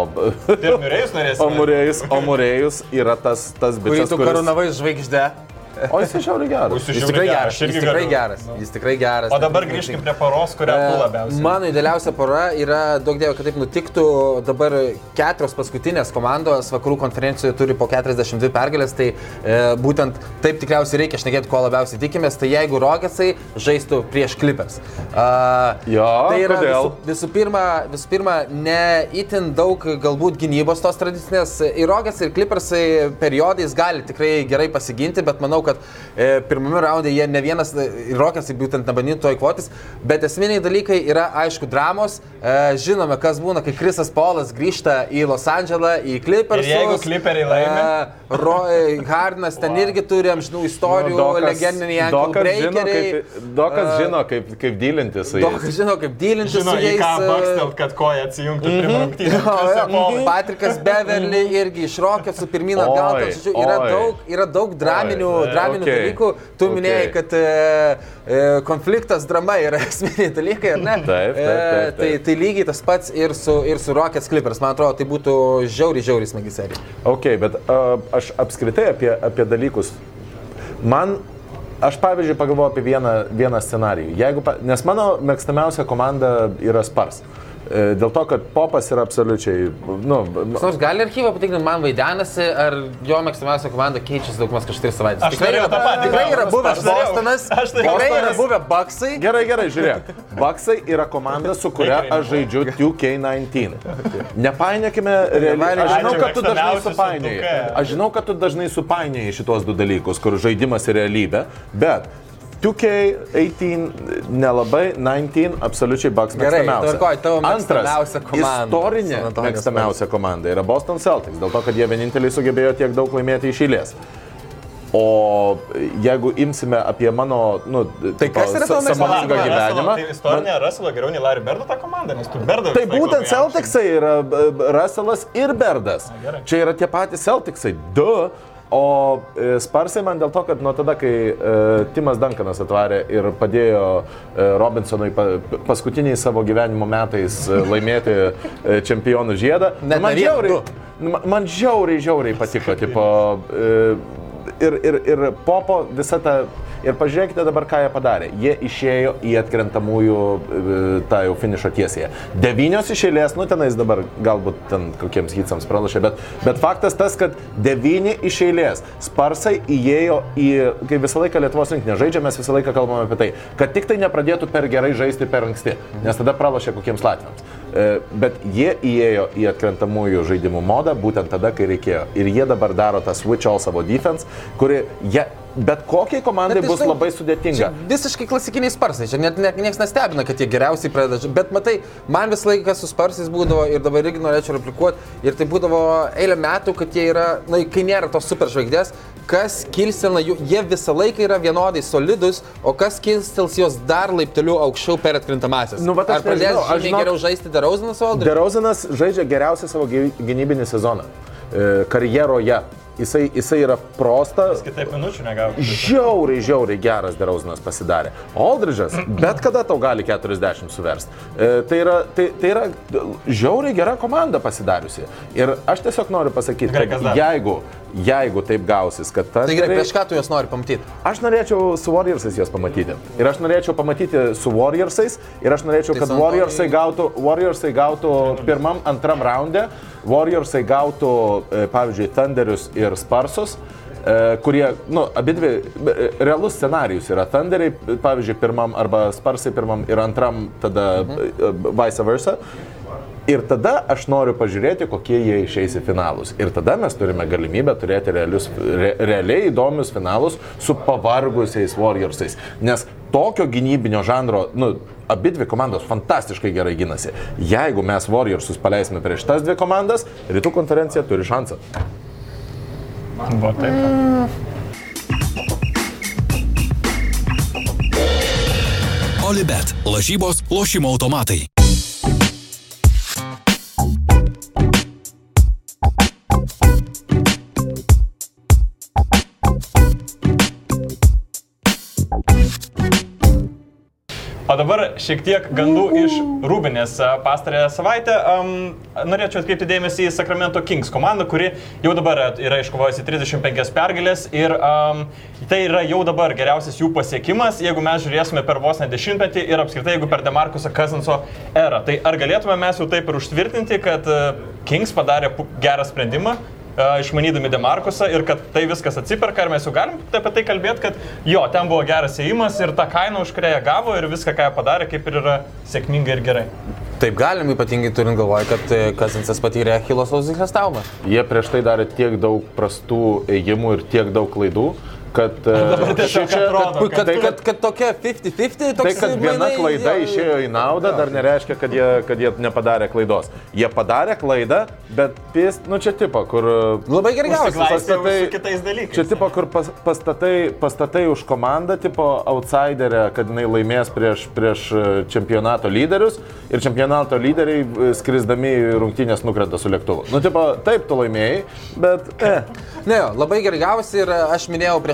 Ir Murėjus norės. O Murėjus, o Murėjus yra tas, tas Kurį bičias, tu karūnavai žvaigždė. O jis žiauriai geras. Jis tikrai geras, jis tikrai geras, jis tikrai geras. O dabar grįžkim prie poros, kurią tu labiausiai. Mano idealiausia pora yra, daug dievo, kad taip nutiktų, dabar keturios paskutinės komandos vakarų konferencijoje turi po keturiasdešimt dvi pergalės, tai e, būtent taip tikriausiai reikia šnekėti, ko labiausiai tikimės, tai jeigu Rocketsai žaistų prieš Clippers. Uh, Jo, tai yra kodėl? visų, visų, pirma, visų pirma, ne itin daug galbūt gynybos tos tradicinės. Ir Rockets ir Clippersai periodais gali tikrai gerai pasiginti, bet manau, kad e, pirmame raunde jie ne vienas, Rocketsai būtent nebandytų to įkvotis, bet esminiai dalykai yra aišku dramos. E, žinome, kas būna, kai Chrisas Paulas grįžta į Los Andželą, į Clippersus. Ir jeigu Clipperiai laimi? E, Ro, Hardenas ten irgi turi amžinų istorijų, Nu, Dokas- legendiniai ankle Dokas žino, breakeriai. kaip, Dokas žino, kaip, kaip dylinti su jais. Dokas žino, kaip dylinti Žino, su į jais. ką e, bakstelt, kad koja atsijungtų trim rungtynėm. Jo, Chrisą jo. Paulą. Patrikas Beverly irgi iš Rocketsų pirmyn atgal, Oi, kad žodžiu, yra oi. daug, yra daug draminių, Oi, draminių okay. dalykų. Tu Okay. minėjai, kad e, e, konfliktas, drama yra esminiai dalykai, ar ne? Taip, taip, taip, taip. E, tai, tai lygiai tas pats ir su, ir su Rockets Clippers. Man atrodo, tai būtų žiauriai, žiauriai smagi serija. Ok, bet uh, aš apskritai apie, apie dalykus. Man, aš pavyzdžiui pagalvoju apie vieną, vieną scenarijų. Jeigu, nes mano mėgstamiausia komanda yra Spurs. Dėl to, kad Popas yra absoliučiai, nu... Nors gali archyvą patikrinti, man vaidenasi, ar jo mėgstamiausia komanda keičiasi daug mas kažkaip savaitės. Aš Tikrai yra, tą patį tikrai yra klausimą. buvęs Aš norėjau- Bostonas, aš norėjau- tikrai yra Bostonas. buvę Bucksai. Gerai, gerai, žiūrėk. Bucksai yra komanda, su kuria aš žaidžiu two K devyniolika. Nepainiokime realiai. Aš žinau, kad tu dažnai Mėgstamiausias supainioji. su two K. Aš žinau, kad tu dažnai supainioji šitos du dalykus, kur žaidimas ir realybė, bet two K eighteen nelabai, devyniolika absoliučiai Bucks Gerai, mėgstamiausia. tvarkoj, tavo mėgstamiausia Antras, komanda. istorinė San Antonijos mėgstamiausia komanda yra Boston Celtics, dėl to, kad jie vieninteliai sugebėjo tiek daug laimėti iš eilės. O jeigu imsime apie mano, nu, Tai kas yra tavo sąmoningą mėgstamiausia? gyvenimą, Tai istorinė Russelo geriau nei Larry Birdo ta komanda, nes tu Birdo... tai būtent Celticsai yra e, Russellas ir Birdas. gerai. Čia yra tie patys Celticsai. Du. O e, Spursai man dėl to, kad nuo tada, kai e, Timas Duncanas atvarė ir padėjo e, Robinsonui pa, paskutiniais savo gyvenimo metais e, laimėti e, čempionų žiedą, Net man ne vien žiauriai, du. man, man žiauriai, žiauriai patiko. Tipo, e, ir, ir, ir Popo visą tą... Ir pažiūrėkite dabar, ką jie padarė. Jie išėjo į atkrentamųjų e, tą jau finišo tiesiąją. Devynios iš eilės, nu tenais dabar galbūt ten kokiems hitsams pralašė, bet, bet faktas tas, kad devyni iš eilės Spursai įėjo į, kai visą laiką Lietuvos rinktinė žaidžia, mes visą laiką kalbame apie tai, kad tik tai nepradėtų per gerai žaisti per anksti, nes tada pralašė kokiems latviams. E, bet jie įėjo į atkrentamųjų žaidimų modą būtent tada, kai reikėjo. Ir jie dabar daro tą switch all savo defense, kuri jie bet kokiai komandai Bet bus žinai, labai sudėtinga. Čia visiškai klasikiniai Spursai, čia net, net niekas nestebina, kad jie geriausiai pradeda, ža- bet matai, man visą laiką su Spursais būdavo ir dabar irgi norėčiau replikuoti, ir tai būdavo eilę metų, kad jie yra, na, kai nėra tos superžvaigždės, kas kilstelna jų, jie visą laiką yra vienodai solidus, o kas kilstels juos dar laipteliu aukščiau per atkrintamasis. Nu, vat aš Ar pradės nežinau, aš žymiai žinok- geriau žaisti DeRozanas Aldridge? DeRozanas žaidžia geriausią savo gy- gynybinį sezoną e, karjeroje. Jisai, jisai yra prosta. Jis kitaip minučių negavo. Žiauriai, žiauriai geras DeRozanas pasidarė. Aldridge'as bet kada tau gali keturiasdešimt suversti. E, tai, yra, tai, tai yra žiauriai gera komanda pasidariusi. Ir aš tiesiog noriu pasakyti, Gerai, kad kas dar? jeigu, jeigu taip gausis, kad tas... Tai gerai, prieš ką tu juos nori pamatyti? Aš norėčiau su Warriorsais juos pamatyti. Ir aš norėčiau pamatyti su Warriorsais. Ir aš norėčiau, Tai kad San Antonijai- Warriorsai gautų, Warriorsai gautų pirmam, antram raunde. Warriorsai gautų, e, pavyzdžiui, Thunderius ir Sparsus, e, kurie, nu, abidvi, e, realus scenarijus yra Thunderiai, pavyzdžiui, pirmam arba Sparsai pirmam ir antram, tada e, vice versa. Ir tada aš noriu pažiūrėti, kokie jie išeis į finalus. Ir tada mes turime galimybę turėti realius, re, realiai įdomius finalus su pavargusiais Warriorsais. Nes tokio gynybinio žanro, nu, abidvi komandos fantastiškai gerai ginasi. Jeigu mes Warriorsus paleisime prieš tas dvi komandas, Rytų konferencija turi šansą. Buvo taip. Olibet. Lažybos, lošimo automatai. O dabar šiek tiek gandų iš Rūbinės pastarąją savaitę. Um, norėčiau atkreipti dėmesį į Sacramento Kings komandą, kuri jau dabar yra iškovojusi trisdešimt penkias pergalės ir um, tai yra jau dabar geriausias jų pasiekimas, jeigu mes žiūrėsime per vos ne dešimtmetį ir apskritai jeigu per DeMarcus'o Cousinso erą. Tai ar galėtume mes jau taip ir užtvirtinti, kad uh, Kings padarė pu- gerą sprendimą? Išmanydami DeMarcus'ą ir kad tai viskas atsiperka ir mes jau galim apie tai kalbėti, kad jo, ten buvo geras ėjimas ir ta kaina, už kurią jie gavo ir viską, ką jie padarė, kaip ir yra sėkminga ir gerai. Taip galim, ypatingai turint galvoje, kad Cousinsas patyrė Achilo sausgyslės traumą. Jie prieš tai darė tiek daug prastų ėjimų ir tiek daug klaidų, kad... Dabar tiesiog šičia- atrodo, Kad, kad, kad, kad tokia penkdesiant penkdesiant, Tai, toks kad viena mainai, klaida jo, išėjo į naudą, dar nereiškia, kad jie, kad jie nepadarė klaidos. Jie padarė klaidą, bet pis, nu čia tipo, kur... Labai gerai gavosi. Užsiklaistė pastatai- su kitais dalykais. Čia tipo, kur pas, pastatai, pastatai už komandą, tipo outsiderę, kad jinai laimės prieš, prieš čempionato lyderius ir čempionato lyderiai e, skrisdami į rungtynės nukrenta su lėktuvu. Nu, tipo, taip tu laimėjai, bet... Eh. Ne, jo, labai gerai gavosi ir aš minėjau prieš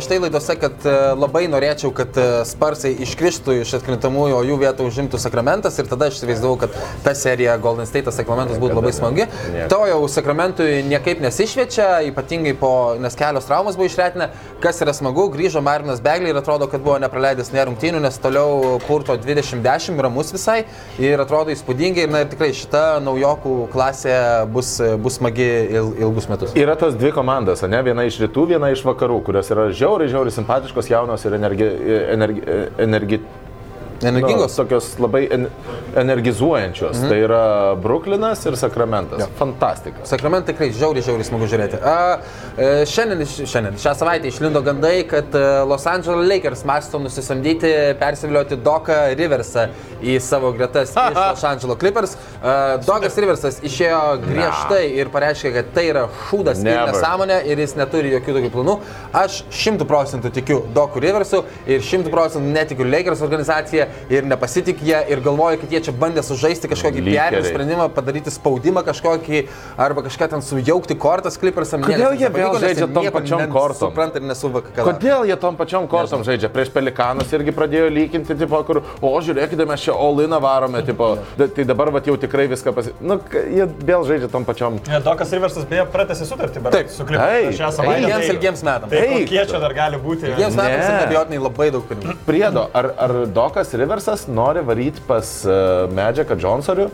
prieš tai laidose, kad labai norėčiau, kad Spursai iškristų iš atkrintamųjų, o jų vietą užimtų Sacramentas ir tada aš įsivaizdavau, kad ta serija Golden State Sacramentas būtų labai smagi. To jau Sacramentui niekaip nesišviečia, ypatingai po, nes kelios traumas buvo išretinę. Kas yra smagu, grįžo Marvinas Bagley ir atrodo, kad buvo nepraleidęs nė rungtynių, nes toliau purto dvidešimt dešimt, ramus visai ir atrodo įspūdingai ir, na, ir tikrai šita naujokų klasė bus, bus smagi il, ilgus metus. Yra tos dvi komandos, ne? Viena iš rytų, viena iš vakarų, kurios yra žiauriai, žiauriai simpatiškos, jaunos ir energi, energi, energi, Energingos? Nu, tokios labai en, energizuojančios. Mhm. Tai yra Brooklynas ir Sacramentas. Ja. Fantastika. Sacramentas tikrai žiauriai, žiauriai smagu žiūrėti. A, e, šiandien, šiandien, šią savaitę išlindo gandai, kad Los Angeles Lakers mąsto nusisamdyti, persivilioti Docą Riversą į savo gretas iš Los Angeles Clippers. A, Docas Riversas išėjo griežtai ir pareiškė, kad tai yra šūdas ir nesąmonė ir jis neturi jokių tokių planų. Aš šimtų procentų tikiu Docu Riversu ir šimtų procentų netikiu Lakers organizacija. Ir nepasitik jie ir galvoja, kad jie čia bandė sužaisti kažkokį piarinį sprendimą, padaryti spaudimą kažkokį arba kažką ten sujaukti kortas Clippersam. Kodėl jie vėl žaidžia tom pačiom kortom? Supranta ir nesuvaka, ką. Kodėl jie tom pačiom kortom žaidžia? Prieš Pelikanus irgi pradėjo lykinti, tipo, kur, o žiūrėkite, mes čia all-iną varome, tipo, tai dabar vat, jau tikrai viską pasi... Nu, jie vėl žaidžia tom pačiom. Ja, Docas Riversas beje pratęsė sutartį, bet su Clippers šią savaitę. Ilgiems, ilgiems metams. Tai kokie čia dar gali būti? Ilgiems metams ir neabejotinai labai daug pinigų. Priedo, ar, ar Docas Riversas nori varyti pas uh, Magicą Johnsonių?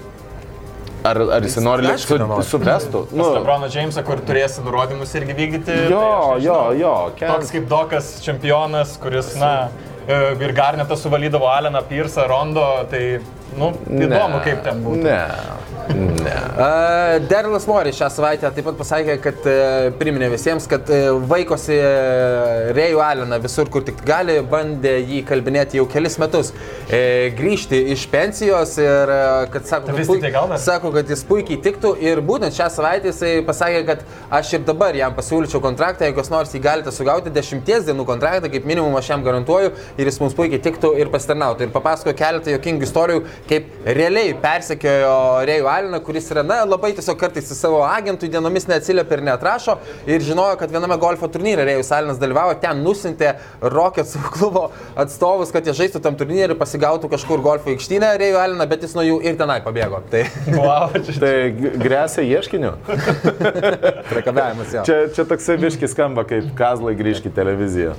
Ar, ar jis nori likti su, su Vestu? Nu, LeBroną Jamesą, kur turėsi nurodymus irgi vykdyti. Jo, tai, jo, jo. Toks kaip Docas čempionas, kuris, na, ir Garnetą suvalydavo Alleną, Pierce'ą, Rondo, tai, nu, įdomu, kaip ten būtų. Ne. Ne. Uh, Darylas Morey šią savaitę taip pat pasakė, kad uh, priminė visiems, kad uh, vaikosi uh, Rėjų Alleną visur, kur tik gali, bandė jį kalbinėti jau kelis metus, uh, grįžti iš pensijos ir uh, kad sako, kad, puik, sako, kad jis puikiai tiktų ir būtent šią savaitę jisai pasakė, kad aš ir dabar jam pasiūlyčiau kontraktą, jeigu kas nors jį galite sugauti, dešimties dienų kontraktą, kaip minimum aš jam garantuoju ir jis mums puikiai tiktų ir pasitarnautų. Ir papasako keletą jokingų istorijų, kaip realiai persekiojo Rėjų Alleną, kuris yra, na, labai tiesiog kartais į savo agentų dienomis neatsiliepia ir neatrašo ir žinojo, kad viename golfo turnyre Rėjus Allenas dalyvavo, ten nusintė Rockets klubo atstovus, kad jie žaistų tam turnyrį, pasigautų kažkur golfo aikštynę Rėjų Alleną, bet jis nuo jų ir tenai pabėgo. Tai, wow, tai grėsia ieškiniu. Priekabiavimas, jo. Čia, čia toksai biškis skamba, kaip kazlai grįžk į televiziją.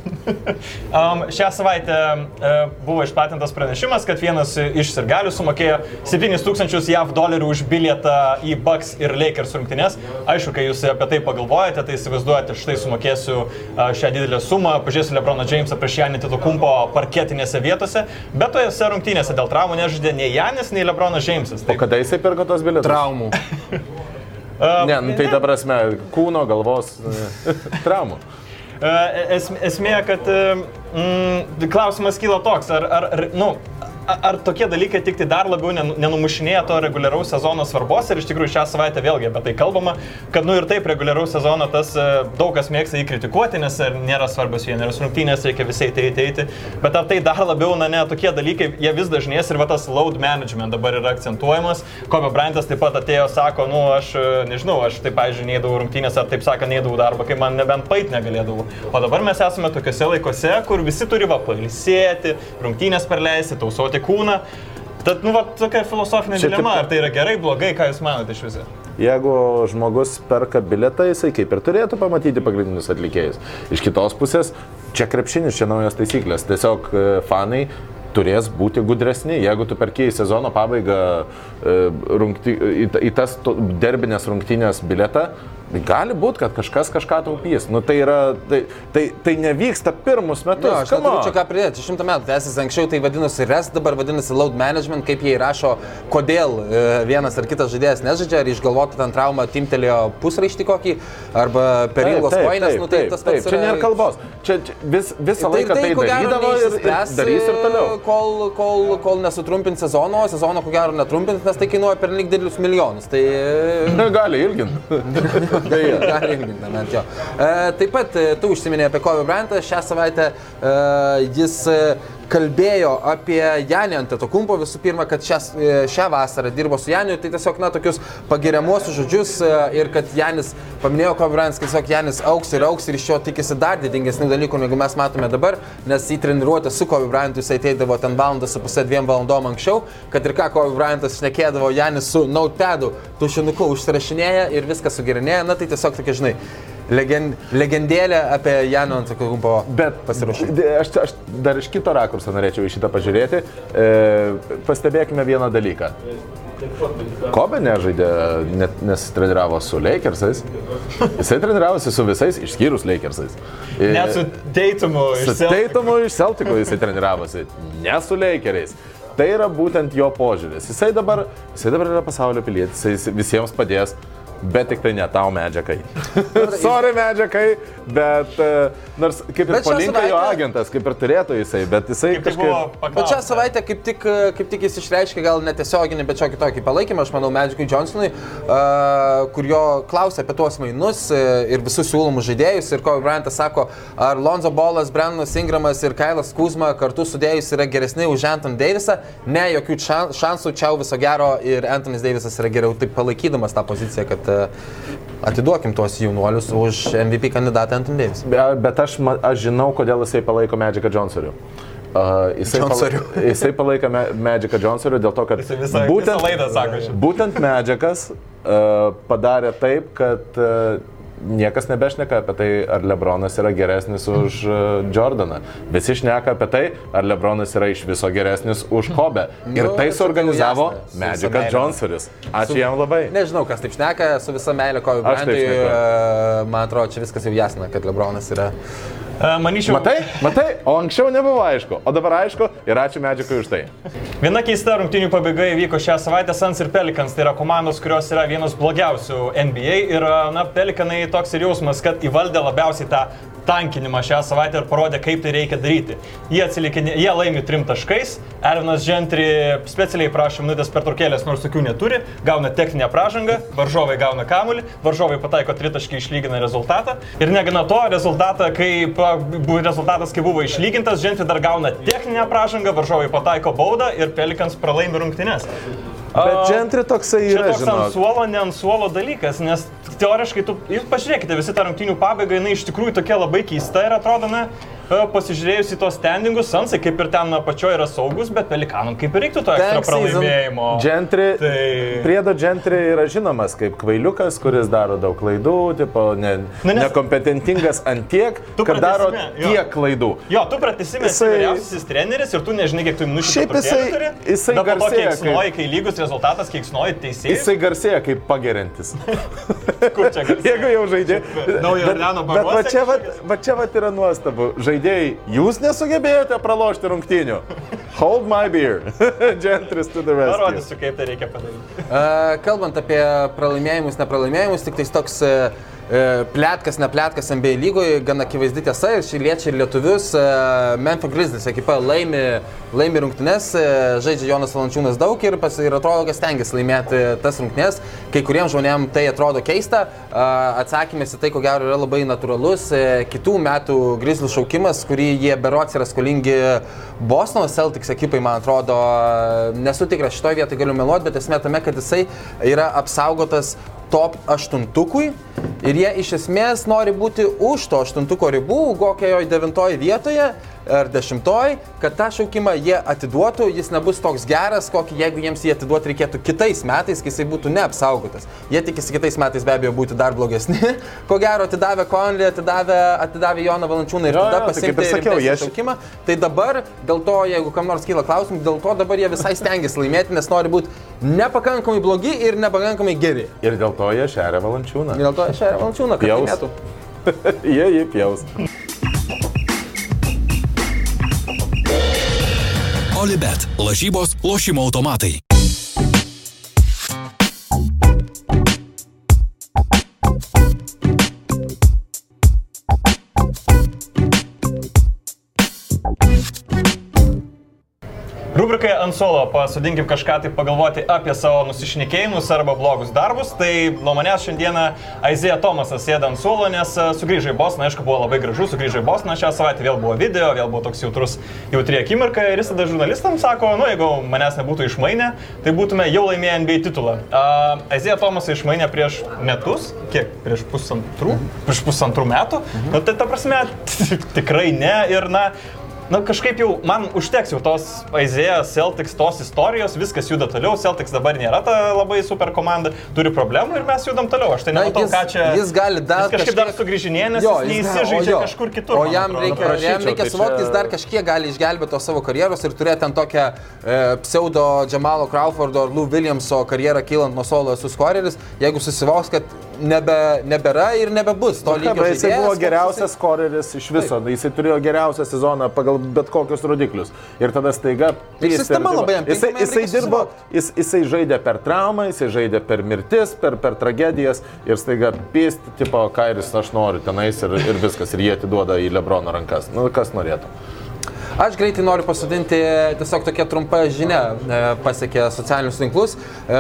Um, šią savaitę uh, buvo išplatintas pranešimas, kad vienas iš sirgalių sumokėjo septynis tūkstančius jav dolerių už bilietą į Bucks ir Lakers rungtynes. Aišku, kai jūs apie tai pagalvojate, tai įsivaizduojate, štai sumokėsiu šią didelę sumą, pažiūrėsiu LeBroną Jamesą prieš Janį Antetokounmpo parketinėse vietose, bet tojose rungtynėse dėl traumų nežaidė nei Janis, nei LeBronas Jamesas. Taip. O kada jisai pirko tos bilietus? Traumų. Ne, nu, tai ta prasme, kūno, galvos, traumų. Es, esmė, kad mm, klausimas kyla toks, ar, ar, nu, ar tokie dalykai tik tai dar labiau nenumušinėja to reguliaraus sezono svarbos ir iš tikrųjų šią savaitę vėlgi apie tai kalbama, kad nu ir taip reguliaraus sezono tas daug kas mėgsta jį kritikuoti, nes nėra svarbios vienerios rungtynės, reikia visai tai eiti, bet ar tai dar labiau, na ne, tokie dalykai, jie vis dažnės ir va tas load management dabar yra akcentuojamas. Kobe Bryantas taip pat atėjo, sako, nu aš nežinau, aš taip, pavyzdžiui, neįdavau rungtynės ar taip sako, neįdavau darbą, kai man nebent pait negalėdavau. O dabar mes esame tokiuose laikuose, kur visi turi va pailsėti, rungtynės perleisti, tausoti kūną. Tad, nu, va, tokia filosofinė dilema, ar tai yra gerai, blogai, ką jūs manote iš viso? Jeigu žmogus perka bilietą, jisai kaip ir turėtų pamatyti pagrindinius atlikėjus. Iš kitos pusės, čia krepšinis, čia naujos taisyklės. Tiesiog fanai turės būti gudresni. Jeigu tu perki į sezono pabaigą rungty, į, į tas derbinės rungtynės bilietą, gali būti, kad kažkas kažką taupys. Nu, tai, yra, tai, tai, tai nevyksta pirmus metus. Jo, aš neturiu čia ką pridėti. Čia šimtą metų. Tęsis anksčiau tai vadinosi rest, dabar vadinasi load management, kaip jie įrašo, kodėl vienas ar kitas žaidėjas nežaidžia, ar išgalvoti ten traumą timtelėjo pusraištį kokį, arba per ilgos kojines. Nu, tai tas pats. Čia nėra kalbos. Čia, čia vis, visą laiką tai, tai darydavo ir, ir darys ir toliau. Kol, kol, kol nesutrumpins sezono, sezono ko gero netrumpins, nes tai kainuoja per lyg didelius milijonus. Tai... Gali ilginti. Gali ilginti, bent jo. E, taip pat tu užsiminė apie Kobe Bryantą. Šią savaitę e, jis kalbėjo apie Janį Antetokumpo visų pirma, kad šią, šią vasarą dirbo su Janiu, tai tiesiog, na, tokius pagiriamuosius žodžius ir kad Janis, paminėjo Kobe Bryantas, kad tiesiog Janis auks ir auks ir iš jo tikisi dar didingesnių dalykų, negu mes matome dabar, nes į treniruotę su Kobe Bryantu jis ateidavo ten valandą su pusę dviem valandom anksčiau, kad ir ką Kobe Bryantas šnekėdavo, Janis su notepadu tušinuku užsirašinėja ir viskas sugerinėja, na tai tiesiog tokia, žinai, Legend, legendėlė apie Janio Antetokumpo pasiruošimą. Aš, aš dar iš kito rakurso norėčiau į šitą pažiūrėti. E, pastebėkime vieną dalyką. Kobe nežaidė, net nesitreniravo su Lakersais. Jisai treniravosi su visais, išskyrus Lakersais. E, Net su Tatumu iš Celtico. Su Tatumu iš Celtico jisai treniravosi, ne su Lakeriais. Tai yra būtent jo požiūris. Jisai dabar, jisai dabar yra pasaulio pilietis, jisai visiems padės. Bet tik tai ne tau medžiakai. Sorry medžiakai, bet uh, nors kaip ir palinka jo agentas, kaip ir turėtų jisai, bet jisai kaip kažkaip... Bet šią savaitę kaip tik, kaip tik jis išreiškė gal netiesioginį, bet šiokį tokį palaikymą, aš manau, Magicui Johnsonui, uh, kur jo klausė apie tuos mainus ir visus siūlomus žaidėjus. Ir Kobe Bryantas sako, ar Lonzo Ballas, Brandonas Ingramas ir Kailas Kuzma kartu sudėjus yra geresni už Anthony Davisą. Ne, jokių šansų, čia viso gero ir Anthony Davisas yra geriau, taip palaikydamas tą poziciją, kad atiduokim tuos jaunuolius už M V P kandidatą Anthony Davis. Be, bet aš, aš žinau, kodėl jisai palaiko Magicą Johnsonių. Uh, jisai, pala, jisai palaiko Magicą Johnsonių dėl to, kad visą, būtent, visą laidą sako šitą. Būtent Magicas uh, padarė taip, kad uh, niekas nebešneka apie tai, ar LeBronas yra geresnis už Jordaną. Visi šneka apie tai, ar LeBronas yra iš viso geresnis už Kobe. Ir Nu, tai suorganizavo jasna, Magicas Johnsonis. Ačiū jam labai. Nežinau, kas taip šneka, su visa meilė Kobe Bryantui, man atrodo, čia viskas jau jasna, kad LeBronas yra... Manyčiau... Matai, matai, o anksčiau nebuvo aišku, o dabar aišku ir ačiū Magicui už tai. Viena keista rungtynių pabaiga įvyko šią savaitę. Suns ir Pelicans, tai yra komandos, kurios yra vienos blogiausių N B A ir, na, Pelicanai toks ir jausmas, kad įvaldė labiausiai tą tankinimą šią savaitę ir parodė, kaip tai reikia daryti. Jie atsilikinė, jie laimi trim taškais, Alvinas Gentry specialiai prašė minutės pertraukėlės, nors tokių neturi, gauna techninę pražangą, varžovai gauna kamuolį, varžovai pataiko tritaškį, išlygina rezultatą ir negana to rezultatą, kaip, rezultatas, kai buvo išlygintas, Gentry dar gauna techninę pražangą, varžovai pataiko baudą ir Pelicans pralaimi rungtynes. Bet Gentry toksai yra, žinok. Čia toks ant suolo, ne ant suolo dalykas, nes teoriškai, tu, jūs pažiūrėkite, visi tą rungtynių pabaigą, jinai iš tikrųjų tokia labai keista ir atrodo, na, pasižiūrėjus į tos standingus, Sunsai kaip ir ten pačioje yra saugus, bet Pelicanam kaip ir reiktų to ekstra pralaimėjimo. Gentry, tai... Priedo Gentry yra žinomas kaip kvailiukas, kuris daro daug klaidų, tipo, ne, Na, nes... nekompetentingas ant tiek, kad daro tiek klaidų. Jo, tu pratesimės jisai... vyriausiasis treneris ir tu nežinai, kiek tu minučių Šiaip jisai, turi. jisai Dabar garsėja, keiksnoji, kai lygus rezultatas, keiksnoji teisėjai. Jisai garsėja kaip pagerintis. Kur čia garsėja? Jeigu jau žaidė. Naujo Orleano baruose. Bet va čia, va, va čia va yra nuostabu. Žaidėjai, jūs nesugebėjote pralošti rungtynių. Hold my beer. Gentrys to the rescue. Parodysiu, kaip tai reikia padaryti. Uh, kalbant apie pralaimėjimus, nepralaimėjimus, tik tais toks uh, plėtkas, neplėtkas N B A lygoje, gan akivaizdi tiesa, ir šį liečia ir lietuvius. Uh, Memphis Grizzlies ekipa laimi, laimi rungtynes, uh, žaidžia Jonas Valančiūnas daug ir, pas, ir atrodo, kad stengiasi laimėti tas rungtynes. Kai kuriems žmonėms tai atrodo keista, uh, atsakymas į tai, ko gero, yra labai natūralus. Uh, kitų metų Grizzlies šaukimas, kurį jie berods yra skolingi Bostono Celtics ekipai, man atrodo, nesu tikras, šitoje vietoje galiu meluoti, bet esmė tame, kad jisai yra apsaugotas top aštuntukui ir jie iš esmės nori būti už to aštuntuko ribų, kokioje devintoje vietoje ar dešimtoje, kad tą šaukimą jie atiduotų, jis nebus toks geras, kokį jeigu jiems jį atiduoti reikėtų kitais metais, kai jisai būtų neapsaugotas. Jie tikisi kitais metais be abejo būti dar blogesni. Ko gero atidavė Conley, atidavė, atidavė Joną Valančiūną ir jo, tada pasiimti rimtesnį šaukimą. Tai dabar, dėl to, jeigu kam nors kyla klausimų, dėl to dabar jie visai stengiasi laimėti, nes nori būti nepakankamai blogi ir nepakankamai geri. Ir dėl to jie šeria Valančiūną. Ir dėl to jie šeria Valančiūną, kad laimėtų. Jie jį pjaus. Olibet. Lažybos, lošimo automatai. Rubrikai ant suolo pasodinkim kažką tai pagalvoti apie savo nusišnekėjimus arba blogus darbus. Tai nuo manęs šiandieną Isaiah Thomasas sėda ant suolo, nes sugrįžo į Bostoną, aišku, buvo labai gražu, sugrįžo į Bostoną šią savaitę, vėl buvo video, vėl buvo toks jautrus, jautri akimirka ir jis tada žurnalistams sako, nu jeigu manęs nebūtų išmainę, tai būtume jau laimėję N B A titulą. Uh, Isaiah Thomasą išmainė prieš metus, kiek? Prieš pusantrų? Prieš pusantrų metų? Nu, tai ta prasme, tikrai ne ir na, Na kažkaip jau man užteks jau tos Isaiah Celtics, tos istorijos, viskas juda toliau, Celtics dabar nėra ta labai super komanda, turi problemų ir mes judam toliau. Aš tai nematau, ką čia... Jis gali dar... Jis kažkaip dar sugrįžinėja, nes jo, jis neįsižaidžia kažkur kitur. O jam reikia, prašyčiau, jam reikia tai suvokti, čia... jis dar kažkiek gali išgelbėti to savo karjeros ir turėti ten tokią e, pseudo Jamalo Crawfordo ar Lou Williamso karjerą kylant nuo suolo esu skoreris, jeigu susivoks, kad nebe, nebėra ir nebebus to lygio žaidėjas. Jisai buvo geriausias skoreris iš viso, taip. Jisai turėjo geriausią sezoną pagal bet kokius rodiklius. Ir tada staiga... Ir sistema labai jam jisai, jisai dirbo, jis, jisai žaidė per traumą, jisai žaidė per mirtis, per, per tragedijas ir staiga pėsti, tipo, Kairis, aš noriu tenais ir, ir viskas, ir jie atiduoda į LeBrono rankas. Nu, kas norėtų? Aš greitai noriu pasodinti, tiesiog tokia trumpa žinia pasiekė socialinius tinklus.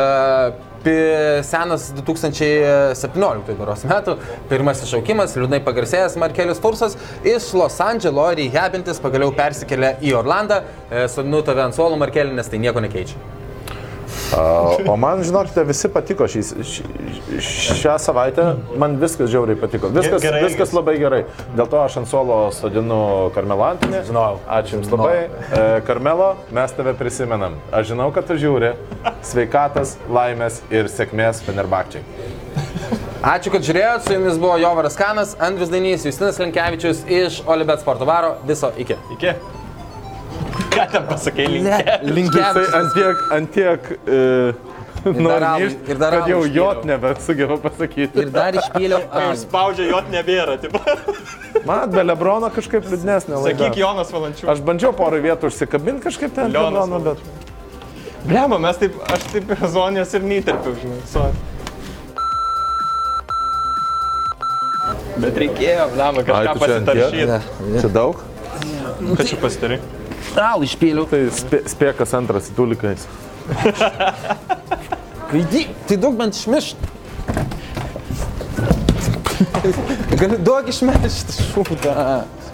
Senas du tūkstančiai septynioliktųjų beros metų, pirmasis šaukimas, liūdnai pagarsėjęs Markelis Fultzas iš Los Andželo rehabintis pagaliau persikėlė į Orlandą. Sodinu tave ant suolo, Markeli, nes tai nieko nekeičia. O man, žinokite, visi patiko šį, šią savaitę, man viskas žiauriai patiko, viskas, gerai, viskas labai gerai. Dėl to aš ant suolo sodinu Karmelo Antonį. Žinau. Ačiū Jums labai. E, Karmelo, mes tave prisimenam. Aš žinau, kad tu žiūri. Sveikatas, laimės ir sėkmės Fenerbahčei. Ačiū, kad žiūrėjot. Su Jumis buvo Jovaras Kanas, Andrius Dainys, Justinas Linkevičius iš Olibet Sporto baro. Viso, iki. Iki. Ką ten pasakai, Linkevičius? Jisai antiek, antiek e, nori, kad jau jot nebesugeba pasakyti. Ir dar išpyliau. Kai spaudžia, jot nebėra. Man, be LeBrono kažkaip liūdnesnė laida. Sakyk, Jonas Valančiūnas. Aš bandžiau porą vietų užsikabinti kažkaip ten LeBrono, bet... Blema, mes taip, aš taip zonės ir neįterpiau, žinai. Sorry. Bet reikėjo, blema, kažką pasitaršyti. Čia daug? Ką čia pasitarai? Al, išpyliau. Tai spė, spėkas antras į tulikais. Tai daug bent išmišt. Gali daug išmešti šūdą.